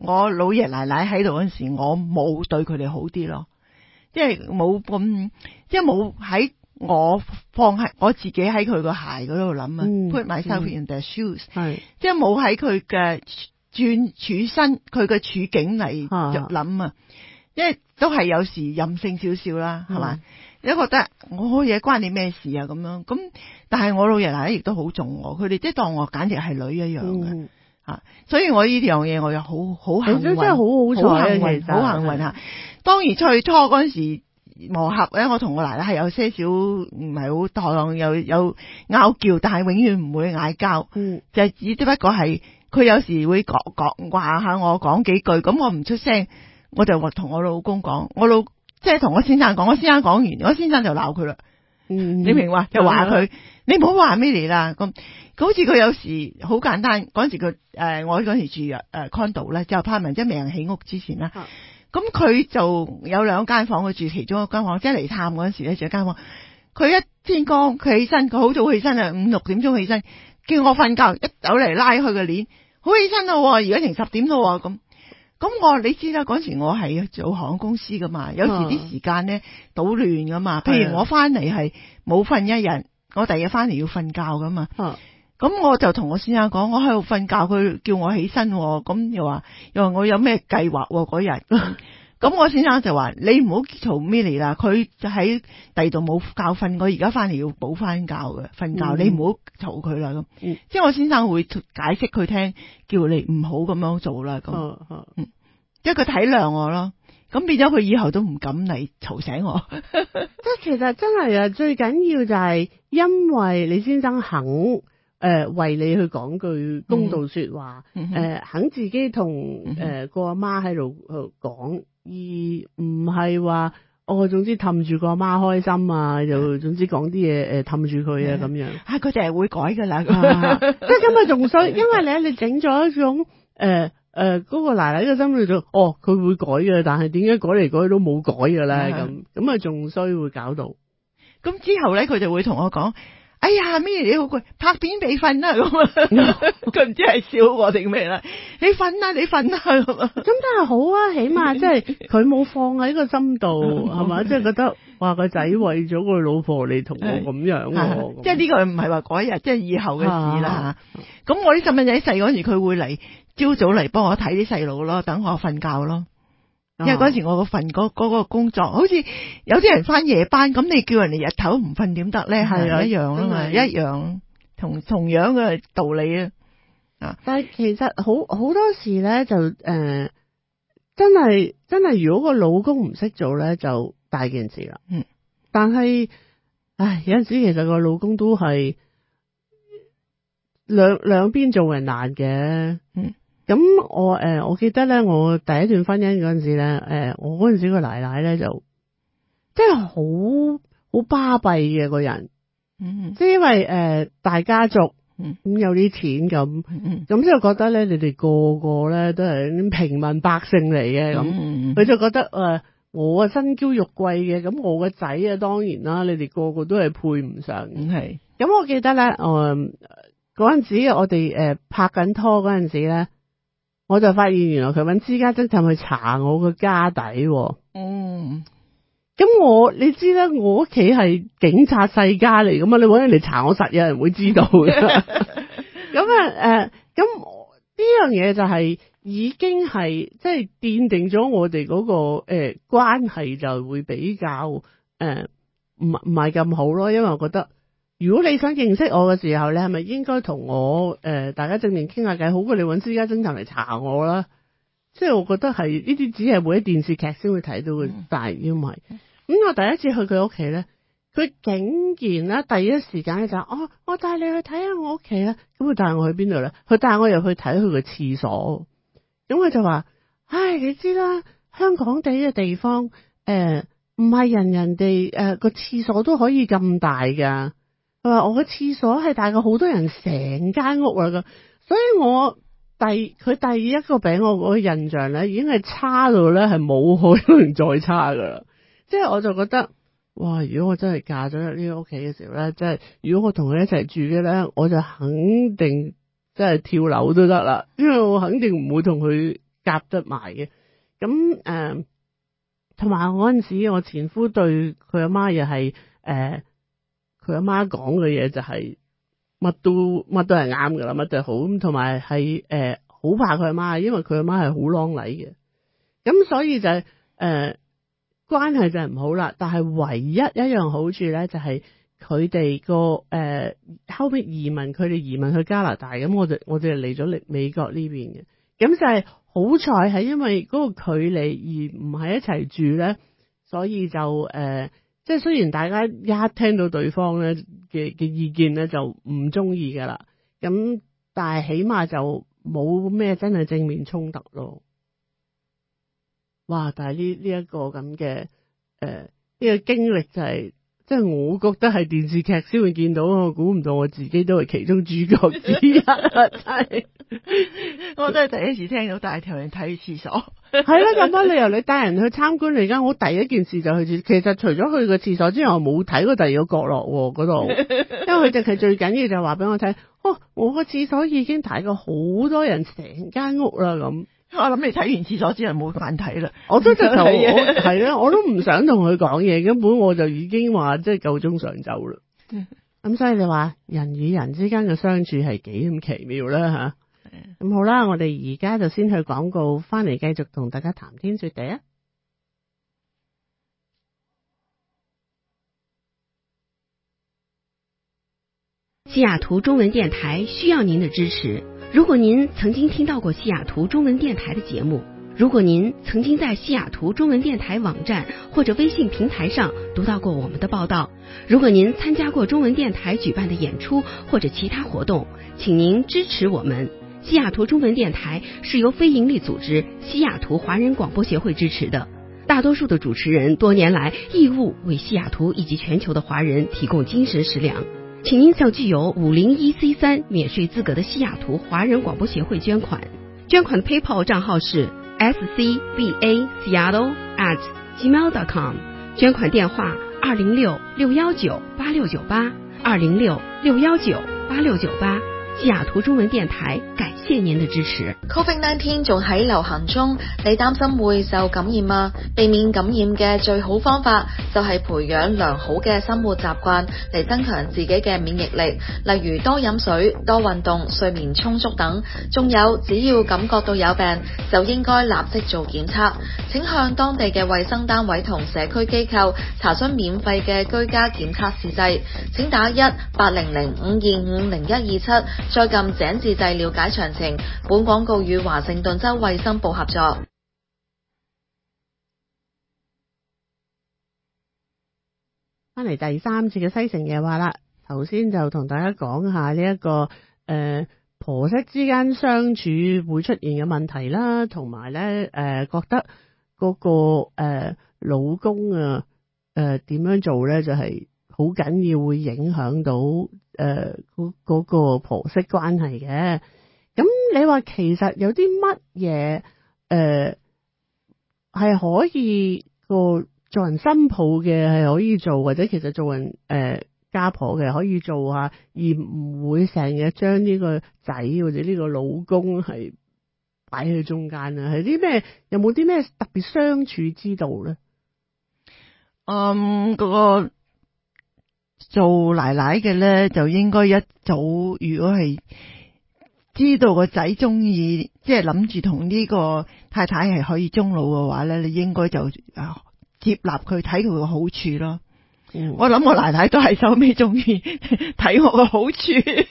S4: 我老爺奶奶喺度嗰陣時，我冇對佢哋好啲咯，即係冇咁，即係冇喺我放喺我自己喺佢個鞋嗰度諗啊，put myself in their shoes，
S3: 係
S4: 即係冇喺佢嘅處身佢嘅處境嚟諗啊，因為都係有時任性少少啦，係嘛？你覺得我嘢關你咩事啊？咁樣咁，但係我老爺奶奶亦都好重我，佢哋即係當我簡直係女一樣嘅。所以我呢樣嘢我又好幸運，
S3: 真係好好彩，
S4: 好幸運吓。當然最初嗰陣時磨合咧，我同我奶奶係有些少唔係好當有拗撬，但係永遠唔會嗌交，就係只不過係佢有時會講話下我講幾句，咁我唔出聲，我就同我老公講，即係同我先生講，我先生講完，我先生就鬧佢啦。你明話就話佢，你唔好話咩嚟啦。咁好似佢有時好簡單，嗰陣時佢我嗰陣時住condo 咧，就apartment即係未人起屋之前啦。咁佢就有2間房，佢住其中一間房，即係嚟探嗰陣時咧住一間房。佢一天光佢起身，佢好早起身啊，5、6點鐘起身，叫我瞓覺，一走嚟拉佢個鏈，好起身咯，而家成10點咯咁。咁你知啦，嗰時我係做航空公司噶嘛，有時啲時間咧搗亂噶嘛。譬如我翻嚟係冇瞓一日，我第二日翻嚟要瞓覺噶嘛。咁我就同我先生講，我喺度瞓覺，佢叫我起身，咁又話我有咩計劃嗰日。咁我先生就話你唔好嘈Milly啦，佢就喺第二度冇覺瞓，我而家翻嚟要補翻覺嘅瞓覺，你唔好嘈佢啦咁。即係我先生會解釋佢聽，叫你唔好咁樣做啦咁。即係佢體諒我咯，咁變咗佢以後都唔敢嚟嘈醒我。
S3: 即係其實真係啊，最緊要就係因為你先生肯為你去講句公道說話，肯自己同個阿媽喺度講，而唔係話總之氹住個阿媽開心啊，就總之講啲嘢氹住佢啊咁樣。
S4: 佢就係會改噶啦，
S3: 即係咁啊仲衰，因為你整咗一種嗰個奶奶嘅心裏就佢會改嘅，但係點解改嚟改去都冇改嘅咧？咁啊仲衰會搞到。
S4: 咁之後咧，佢就會同我講。哎呀，Milly你好攰，拍片俾瞓啦咁啊！佢唔知係笑我定咩啦？你瞓啦，你瞓啦咁啊！
S3: 咁但係好啊，起碼即係佢冇放喺個心度，係嘛？即係覺得話個仔為咗個老婆嚟同我咁樣，
S4: 即係呢個唔係話嗰日，即係以後嘅事啦吓。咁我啲細蚊仔細嗰時，佢會嚟朝早嚟幫我睇啲細路咯，等我瞓覺咯。因為嗰時我嗰個工作，好似有啲人翻夜班，咁你叫人哋日頭唔瞓點得咧？係一樣啊嘛，一樣同樣嘅道理啊。
S3: 但係其實好多時咧就真係如果個老公唔識做咧，就大件事啦。但係有陣時其實個老公都係兩邊做人難嘅。咁我記得咧，我第一段婚姻嗰陣時咧，我嗰陣時個奶奶咧就真係好巴閉嘅個人，即係因為大家族咁有啲錢咁，咁就覺得咧你哋個個咧都係平民百姓嚟嘅，咁佢就覺得我身嬌肉貴嘅，咁我個仔啊當然啦，你哋個個都係配唔上。係咁我記得咧，嗰陣時我哋拍緊拖嗰陣時咧。我就發現原來佢揾私家偵探去查我個家底。咁你知啦，我屋企係警察世家嚟噶嘛，你揾人嚟查我實有人會知道嘅。咁咁呢樣嘢就係已經係即係奠定咗我哋嗰個關係就會比較唔係咁好咯，因為我覺得。如果你想認識我嘅時候，你係咪應該同我大家正面傾下偈，好過你揾私家偵探嚟查我啦？即係我覺得係呢啲只係會喺電視劇先會睇到嘅，但係因為咁我第一次去佢屋企咧，佢竟然咧第一時間咧就我帶你去睇下我屋企啦。咁佢帶我去邊度咧？佢帶我入去睇佢個廁所。咁佢就話：唉，你知啦，香港地嘅地方唔係人哋個廁所都可以咁大㗎。佢話我嘅廁所係大過好多人成間屋啦，所以佢第一個俾我嗰個印象咧，已經係差到咧係冇可能再差噶啦。即係我就覺得，哇！如果我真係嫁咗入呢個屋企嘅時候咧，即係如果我同佢一齊住嘅咧，我就肯定即係跳樓都得啦，因為我肯定唔會同佢夾得埋嘅。咁同埋我嗰陣時，我前夫對佢阿媽又係佢阿媽講嘅嘢就係乜都係啱噶啦，乜都係好咁，同埋係好怕佢阿媽，因為佢阿媽係好啷禮嘅。咁所以就係關係就係唔好啦。但係唯一一樣好處咧，就係佢哋個後尾佢哋移民去加拿大，咁我哋嚟咗美國呢邊嘅。咁就係好彩係因為嗰個距離而唔係一齊住咧，所以就即係雖然大家一聽到對方咧嘅意見咧就唔中意噶啦，咁但係起碼就冇咩真係正面衝突咯。哇！但係呢一個咁嘅呢個經歷就係，即係我覺得係電視劇先會見到，我估唔到我自己都係其中主角之一啊！真係，
S4: 我都係第一次聽到帶條人睇廁所。
S3: 係啦，咁多理由你帶人去參觀嚟㗎，我第一件事就去廁。其實除咗去個廁所之外，我冇睇過第二個角落嗰度，因為佢淨係最緊要就話俾我聽，我個廁所已經睇過好多人成間屋啦咁。
S4: 我諗你睇完廁所之後冇眼睇啦，
S3: 我都直頭係啦，我都唔想同佢講嘢，根本我就已經話即係夠鐘上晝啦。咁所以你話人與人之間嘅相處係幾咁奇妙啦吓。咁好啦，我哋而家就先去廣告，翻嚟繼續同大家談天說地啊！
S8: 西雅圖中文電台需要您的支持。如果您曾經聽到過西雅圖中文電台的節目，如果您曾經在西雅圖中文電台網站或者微信平台上讀到過我們的報道，如果您參加過中文電台舉辦的演出或者其他活動，請您支持我們。西雅圖中文電台是由非營利組織西雅圖華人廣播協會支持的，大多數的主持人多年來義務為西雅圖以及全球的華人提供精神食糧。請您向具有501C3免稅資格的西雅圖華人廣播協會捐款，捐款的 PayPal 賬號是 scbaseattle@gmail.com， 捐款電話206-619-8698 206-619-8698。西雅圖中文電台感謝您的支持。
S5: Covid-19 仲喺流行中，你擔心會受感染嗎？避免感染嘅最好方法就係培養良好嘅生活習慣嚟增強自己嘅免疫力，例如多飲水、多運動、睡眠充足等。仲有，只要感覺到有病，就應該立即做檢測。請向當地嘅衛生單位同社區機構查詢免費嘅居家檢測試劑。請打1-800-525-0127，再撳井字掣了解詳情。本廣告與華盛頓州衛生部合作。
S3: 翻嚟第三節嘅西城夜話啦，頭先就同大家講下呢一個婆媳之間相處會出現嘅問題啦，同埋咧覺得嗰個老公啊點樣做咧，就係好緊要，會影響到嗰個婆媳關係嘅。咁你話其實有啲乜嘢係可以做人新抱嘅係可以做，或者其實做人家婆嘅可以做下，而唔會成日將呢個仔或者呢個老公係擺喺中間啊？係啲咩？有冇啲咩特別相處之道咧？
S4: 嗰個做奶奶嘅咧，就應該一早，如果係知道個仔中意，即係諗住同呢個太太係可以終老嘅話咧，你應該就接納佢，睇佢個好處咯。我諗我奶奶都係收尾中意睇我個好處，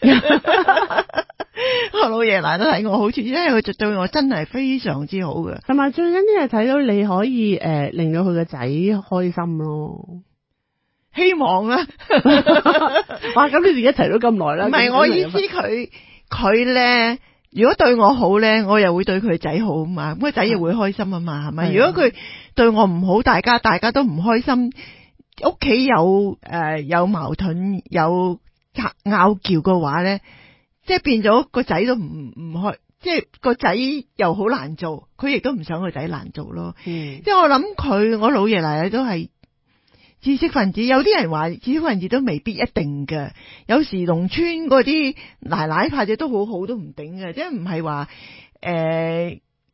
S4: 我老爺奶奶都睇我好處，因為佢對我真係非常之好嘅。
S3: 同埋最緊要係睇到你可以令到佢個仔開心咯。
S4: 希望啦。
S3: 哇！咁你哋一齊都咁耐啦。
S4: 唔係，我意思佢咧，如果對我好咧，我又會對佢仔好啊嘛，咁個仔又會開心啊嘛，係咪？如果佢對我唔好，大家都唔開心，屋企有矛盾，有拗撬嘅話咧，即係變咗個仔都唔開，即係個仔又好難做，佢亦都唔想個仔難做咯。即係我諗我老爺奶奶都係知識分子，有啲人話知識分子都未必一定嘅，有時農村嗰啲奶奶或者都好好都唔定嘅，即係唔係話隔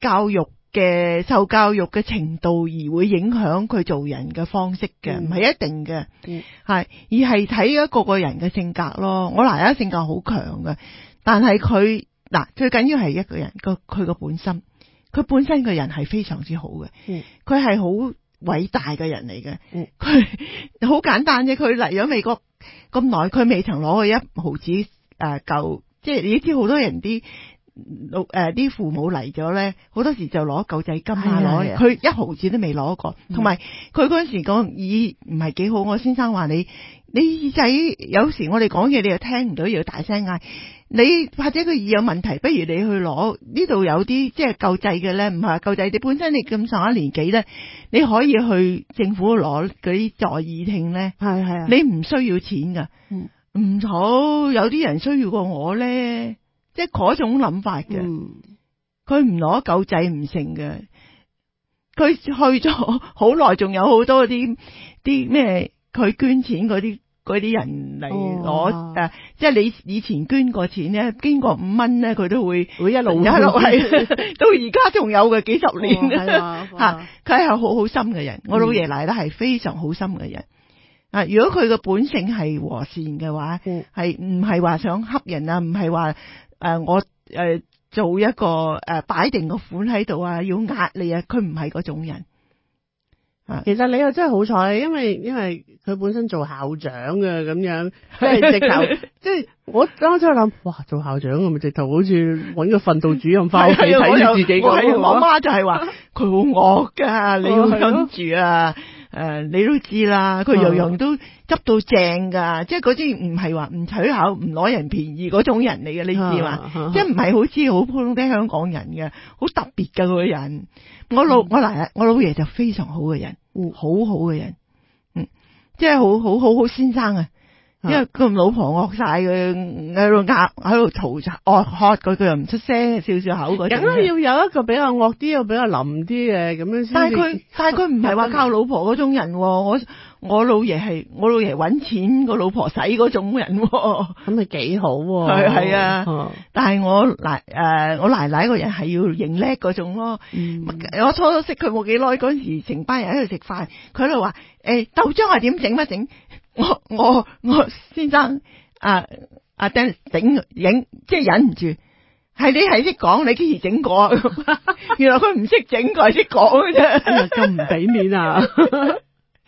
S4: 受教育嘅程度而會影響佢做人嘅方式嘅，唔係一定嘅，而係睇一個人嘅性格咯。我奶奶性格好強嘅，但係佢最緊要係一個人佢個本身，佢本身個人係非常之好嘅，佢係好偉大嘅人嚟嘅，佢好簡單啫。佢嚟咗美國咁耐，佢未曾攞過1毫子即係你知好多人啲父母嚟咗咧，好多時就攞救濟金佢1毫子都未攞過，同埋佢嗰陣時講耳唔係幾好。我先生話你耳仔有時我哋講嘢你又聽唔到，又要大聲嗌，你或者佢耳有問題，不如你去攞呢度有啲即係救濟嘅咧，唔係救濟，你本身你咁上一年紀咧，你可以去政府攞嗰啲助耳聽咧，你唔需要錢噶，唔好有啲人需要過我咧。即係嗰種諗法嘅，佢唔攞救濟唔成嘅，佢去咗好耐，仲有好多啲咩，佢捐錢嗰啲人嚟攞即係你以前捐過錢咧，經過5蚊咧，佢都會一路係到而家仲有嘅幾十年佢係好好心嘅人，我老爺奶奶係非常好心嘅人。如果佢嘅本性係和善嘅話，係唔係話想恰人啊？唔係話我做一個擺定個款喺度啊，要壓你啊？佢唔係嗰種人。
S3: 其實你又真係好彩，因為佢本身做校長嘅咁樣，即係直頭，即係我當初諗，哇，做校長咁咪直頭好似搵個訓導主任翻屋企睇住自己咁。
S4: 我媽就係話佢好惡噶，你要跟住啊。你都知啦，佢樣樣都執到正噶，即係嗰啲唔係話唔取巧、唔攞人便宜嗰種人嚟嘅，你知嘛？即係唔係好似好普通啲香港人嘅，好特別嘅嗰個人。我老爺就非常好嘅人，好好嘅人，即係好先生啊！因為個老婆惡晒佢，喺度喺度嘈惡佢又唔出聲，笑笑口嗰種。
S3: 梗係要有一個比較惡啲又比較腍啲嘅咁樣先。
S4: 但係佢唔係話靠老婆嗰種人，我老爺搵錢，個老婆使嗰種人，
S3: 咁咪幾好。
S4: 係啊，但係我奶奶個人係要認叻嗰種咯。我初識佢冇幾耐嗰陣時，成班人喺度食飯，佢喺度話豆漿係點整乜整。我先生Dennis 影即係忍唔住，係你係識講，你幾時整過啊？原來佢唔識整，佢係識講嘅啫，
S3: 咁唔俾面啊！係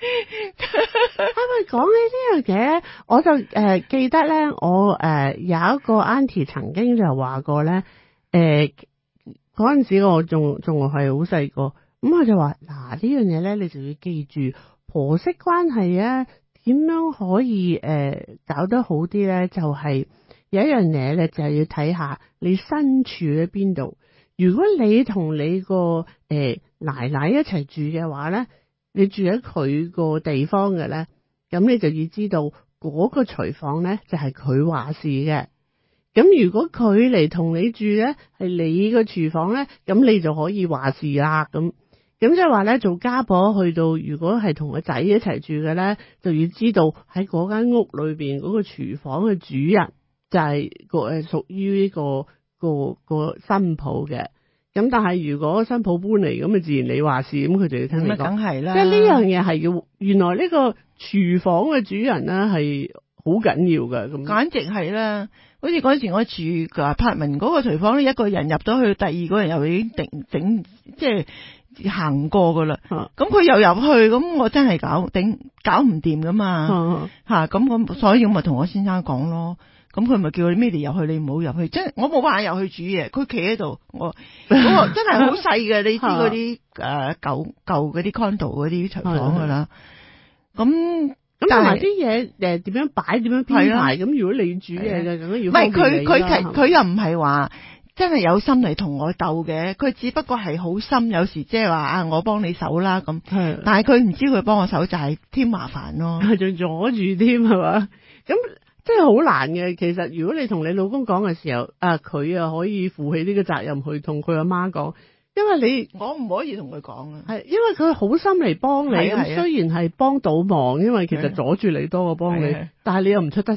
S3: 咪講起呢樣嘢？我就記得咧，我有一個 auntie 曾經就話過咧，嗰陣時我仲係好細個，咁佢就話嗱，呢樣嘢咧，你就要記住婆媳關係啊。點樣可以搞得好啲咧？就係有一樣嘢咧，就係要睇下你身處喺邊度。如果你同你個奶奶一齊住嘅話咧，你住喺佢個地方嘅咧，咁你就要知道嗰個廚房咧就係佢話事嘅。咁如果佢嚟同你住咧，係你個廚房咧，咁你就可以話事啦咁。咁即係話咧，做家婆去到，如果係同個仔一齊住嘅咧，就要知道喺嗰間屋裏邊嗰個廚房嘅主人就係屬於呢個新抱嘅。咁但係如果新抱搬嚟，咁啊自然你話事，咁佢就要聽你講。
S4: 梗係啦。
S3: 即係呢樣嘢係要，原來呢個廚房嘅主人咧係好緊要嘅。咁
S4: 簡直係啦，好似嗰時我住個 apartment 嗰個廚房咧，一個人入到去，第二個人又已經整即係。行過噶啦，咁佢又入去，咁我真係搞唔掂噶嘛，咁所以我咪同我先生講咯，咁佢咪叫你咩哋入去，你唔好入去，即係我冇辦法入去煮嘢，佢企喺度，我真係好細嘅，你知嗰啲舊嗰啲 condo 嗰啲廚房噶啦，咁
S3: 同埋啲嘢點樣擺，點樣編排，咁如果你煮嘢嘅，咁要方便你啦。
S4: 佢又唔係話。真係有心嚟同我鬥嘅，佢只不過係好心，有時即係話我幫你手啦咁，但係佢唔知佢幫我手就係添麻煩咯，
S3: 仲阻住添係嘛？咁真係好難嘅。其實如果你同你老公講嘅時候，佢啊可以負起呢個責任去同佢阿媽講，因為
S4: 我唔可以同佢講啊，
S3: 係因為佢好心嚟幫你，咁雖然係幫到忙，因為其實阻住你多過幫你，但係你又唔出得聲，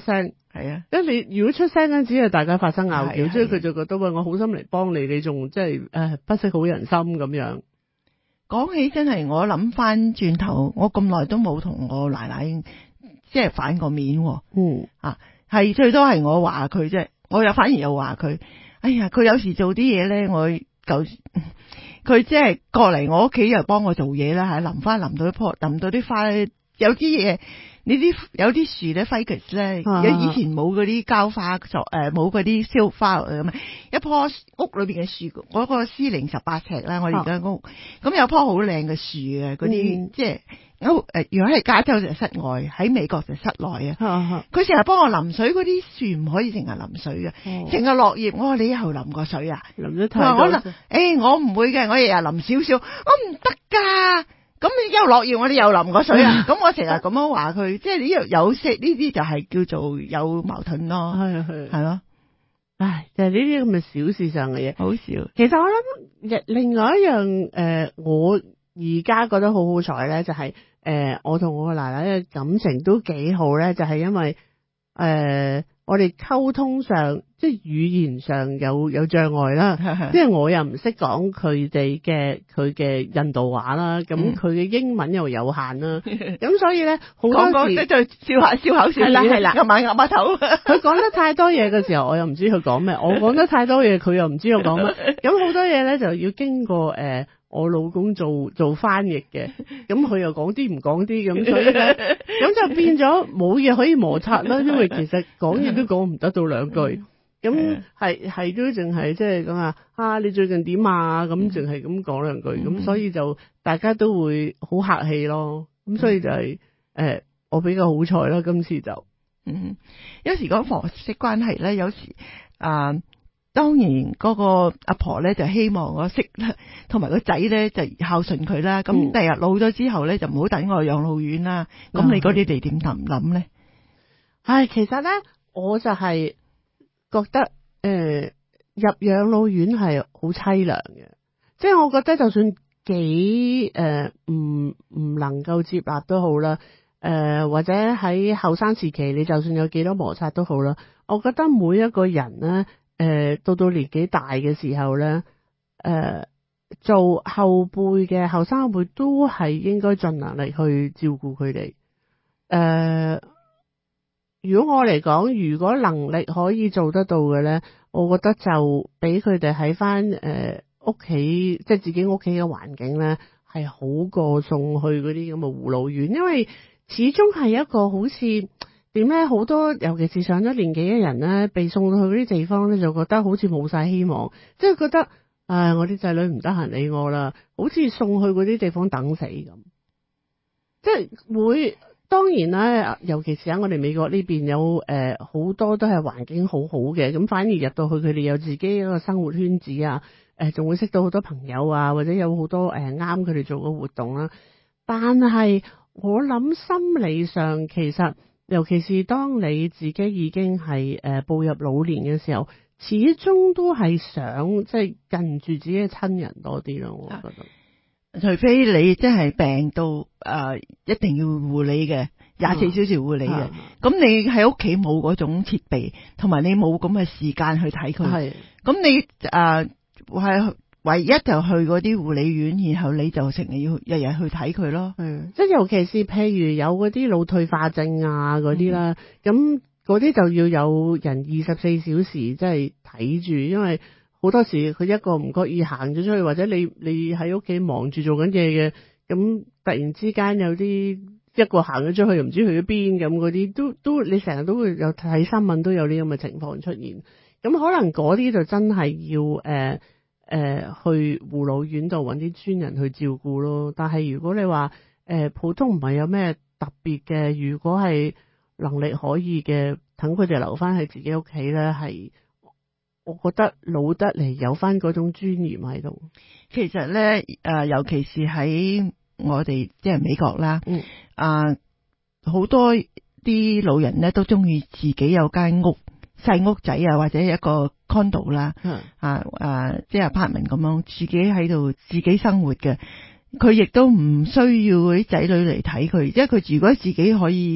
S4: 係啊，
S3: 因為你如果出聲咧，只係大家發生拗撬，
S4: 係
S3: 即係佢就覺得喂，我好心嚟幫你，你仲即係不識好人心咁樣。
S4: 講起真係，我諗翻轉頭，我咁耐都冇同我奶奶即係反過面。係最多係我話佢啫，我又反而又話佢。哎呀，佢有時做啲嘢咧，佢即係過嚟我屋企又幫我做嘢啦，淋花淋到啲棵，淋到啲花咧，有啲嘢。有啲樹咧 ficus 咧，以前冇嗰啲膠花冇嗰啲燒花咁啊，一棵屋裏邊嘅樹，嗰個C0 18尺啦，我而家屋咁有棵好靚嘅樹嘅嗰啲，即係如果係加州就室外，喺美國就室內啊。佢成日幫我淋水，嗰啲樹唔可以成日淋水嘅，成日落葉。我話你以後淋過水啊？
S3: 淋咗太多。
S4: 我唔會嘅，我日日淋少少，我唔得噶。咁你又落葉，我哋又淋個水啊！咁我成日咁樣話佢，即係呢樣有識呢啲就係叫做有矛盾咯，係咯。
S3: 唉，就係呢啲咁嘅小事上嘅嘢，
S4: 好笑。
S3: 其實我諗另外一樣我而家覺得好好彩咧，就係我同我奶奶嘅感情都幾好咧，就係因為我哋溝通上即係語言上有障礙啦，即係我又唔識講佢嘅印度話啦，咁佢嘅英文又有限啦，咁所以咧好多時
S4: 就笑口笑面，係啦，岌下頭。佢
S3: 講得太多嘢嘅時候，我又唔知佢講咩；我講得太多嘢，佢又唔知我講乜。咁好多嘢咧就要經過我老公做翻譯嘅，咁佢又講啲唔講啲，咁所以咧，咁就變咗冇嘢可以摩擦啦。因為其實講嘢都講唔得到兩句，咁係都淨係即係講你最近點啊？咁淨係咁講兩句，咁所以就大家都會好客氣咯。咁所以就係我比較好彩啦，今次就
S4: 有時講婆媳關係咧，有時當然嗰個阿婆咧就希望我識啦，同埋個仔咧就孝順佢啦。咁第日老咗之後咧就唔好等我養老院啦。咁你嗰啲你點諗咧？
S3: 其實咧我就係覺得入養老院係好凄涼嘅，即係我覺得就算幾唔能夠接納都好啦，或者喺後生時期你就算有幾多摩擦都好啦，我覺得每一個人咧。到年紀大嘅時候咧，做後輩嘅後生輩都係應該盡能力去照顧佢哋。如果我嚟講，如果能力可以做得到嘅咧，我覺得就俾佢哋喺翻屋企，即係自己屋企嘅環境咧，係好過送去嗰啲咁嘅護老院，因為始終係一個好似。點咧？好多尤其是上咗年紀嘅人咧，被送到去嗰啲地方咧，就覺得好似冇晒希望，即係覺得我啲仔女唔得閒理我啦，好似送去嗰啲地方等死咁。即係會當然啦，尤其是喺我哋美國呢邊有好多都係環境好好嘅，咁反而入到去佢哋有自己一個生活圈子啊，仲會識到好多朋友啊，或者有好多啱佢哋做嘅活動啦。但係我諗心理上其實。尤其是當你自己已經係步入老年嘅時候，始終都係想即係近住自己嘅親人多啲咯。我覺得，
S4: 除非你真係病到一定要護理嘅24小時護理嘅，咁你喺屋企冇嗰種設備，同埋你冇咁嘅時間去睇佢，咁你係。唯一就去嗰啲護理院，然後你就成日要日日去睇佢咯。
S3: 即係尤其是譬如有嗰啲腦退化症啊嗰啲啦，咁嗰啲就要有人24小時即係睇住，因為好多時佢一個唔覺意行咗出去，或者你喺屋企忙住做緊嘢嘅，咁突然之間有啲一個行咗出去又唔知去咗邊咁嗰啲，都你成日都會有睇新聞都有呢咁嘅情況出現。咁可能嗰啲就真係要去護老院度揾啲專人去照顧咯，但係如果你話普通唔係有咩特別嘅，如果係能力可以嘅，等佢哋留翻喺自己屋企咧，係我覺得老得嚟有翻嗰種尊嚴喺度。
S4: 其實咧尤其是喺我哋即係美國啦，好多啲老人咧都中意自己有間屋。細屋仔啊，或者一個 condo 啦，即係 apartment 咁樣，自己喺度自己生活嘅。佢亦都唔需要嗰啲仔女嚟睇佢，即係佢如果自己可以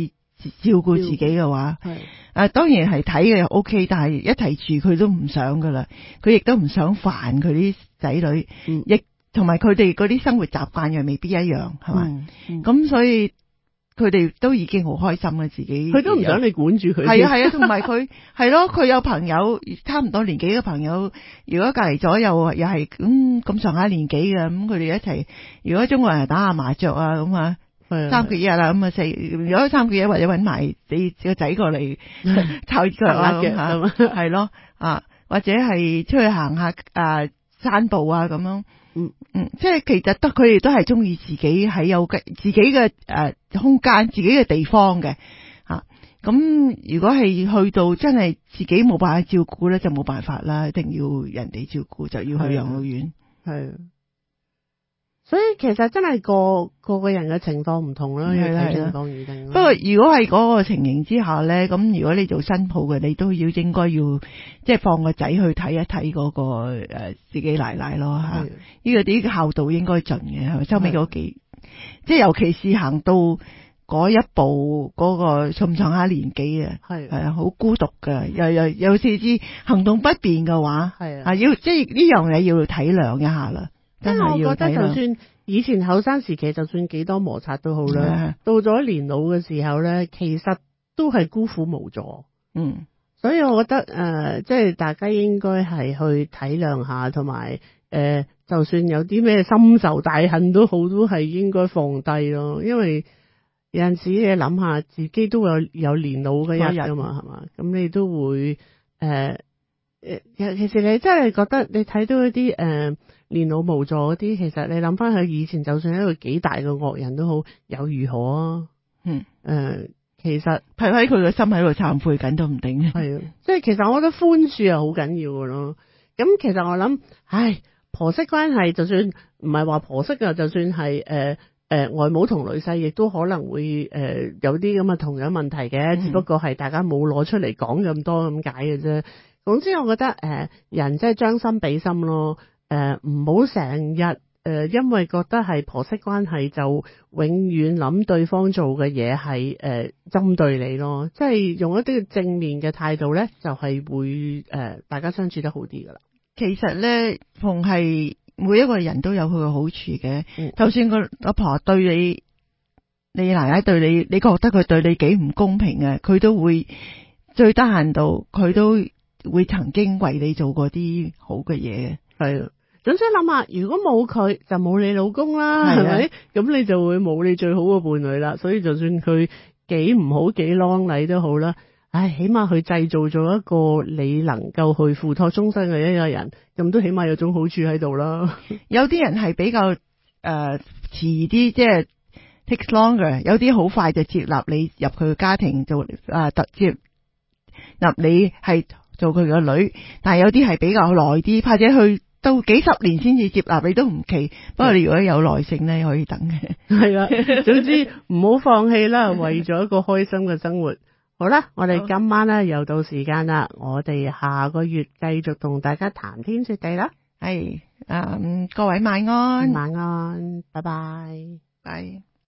S4: 照顧自己嘅話，當然係睇嘅又 OK， 但係一齊住佢都唔想噶啦，佢亦都唔想煩佢啲仔女，亦同埋佢哋嗰啲生活習慣又未必一樣，係嘛？咁所以佢哋都已經好開心啦，自己
S3: 佢都唔想你管住佢。
S4: 係啊，同埋佢係咯，佢有朋友差唔多年紀嘅朋友，如果隔離咗又係咁上下年紀嘅，咁佢哋一齊，如果中國人打下麻雀啊咁啊。3缺1啦，咁啊如果3缺1或者搵埋你個仔過嚟湊腳啊咁係咯或者係出去行下散步啊咁樣，即係其實佢哋都係中意自己喺有自己嘅空間、自己嘅地方嘅咁如果係去到真係自己冇辦法照顧咧，就冇辦法啦，一定要人哋照顧，就要去養老院。係。
S3: 所以其實真係個人嘅情況唔同啦，要睇情況而定。不
S4: 過如果係嗰個情形之下咧，咁如果你做新抱嘅，你都應該要即係放個仔去睇一睇嗰個自己奶奶咯吓。呢個啲孝道應該盡嘅，係咪？收尾嗰幾，即係尤其是行到嗰一步嗰個咁上下年紀啊，係啊，好孤獨嘅，有時之行動不便嘅話，係要即係呢樣嘢要體諒一下啦。
S3: 因為我覺得就算以前後生時期，就算幾多摩擦都好啦，到咗年老嘅時候咧，其實都係孤苦無助。所以我覺得即係大家應該係去體諒下，同埋就算有啲咩深仇大恨都好，都係應該放低咯。因為有陣時你諗下，自己都有年老嘅一日㗎嘛，係嘛？咁你都會尤其是你真係覺得你睇到一啲年老無助嗰啲，其實你諗翻佢以前，就算一個幾大嘅惡人都好，有如何啊？其實
S4: 睇喺佢個心喺度懺悔緊都唔定。
S3: 係啊，即係其實我覺得寬恕係好緊要㗎咯。咁其實我諗，婆媳關係就算唔係話婆媳啊，就算係外母同女婿，亦都可能會有啲咁嘅同樣問題嘅，只不過係大家冇攞出嚟講咁多咁解嘅啫。總之，我覺得人即係將心比心咯。唔好成日因為覺得係婆媳關係就永遠諗對方做嘅嘢係針對你咯。即係用一啲正面嘅態度咧，就係會大家相處得好啲噶啦。
S4: 其實咧，逢係每一個人都有佢嘅好處嘅。就算個阿婆對你奶奶對你，你覺得佢對你幾唔公平嘅，佢都會最低限度佢都會曾經為你做過啲好嘅嘢。
S3: 係啊，總之諗下，如果冇佢就冇你老公啦，係咪？咁你就會冇你最好嘅伴侶啦。所以就算佢幾唔好幾啷禮都好啦，起碼佢製造咗一個你能夠去付託終身嘅一個人，咁都起碼有種好處喺度啦。
S4: 有啲人係比較遲啲，即係 takes longer， 有啲好快就接納你入佢嘅家庭，就接納你係做佢個女，但係有啲係比較耐啲，或者去到幾十年先至接納你都唔奇。不過你如果有耐性咧，可以等嘅。
S3: 係啊，總之唔好放棄啦，為咗一個開心嘅生活。好啦，我哋今晚咧又到時間啦，我哋下個月繼續同大家談天說地啦。
S4: 係各位晚安，
S3: 晚安，拜拜，
S4: 拜。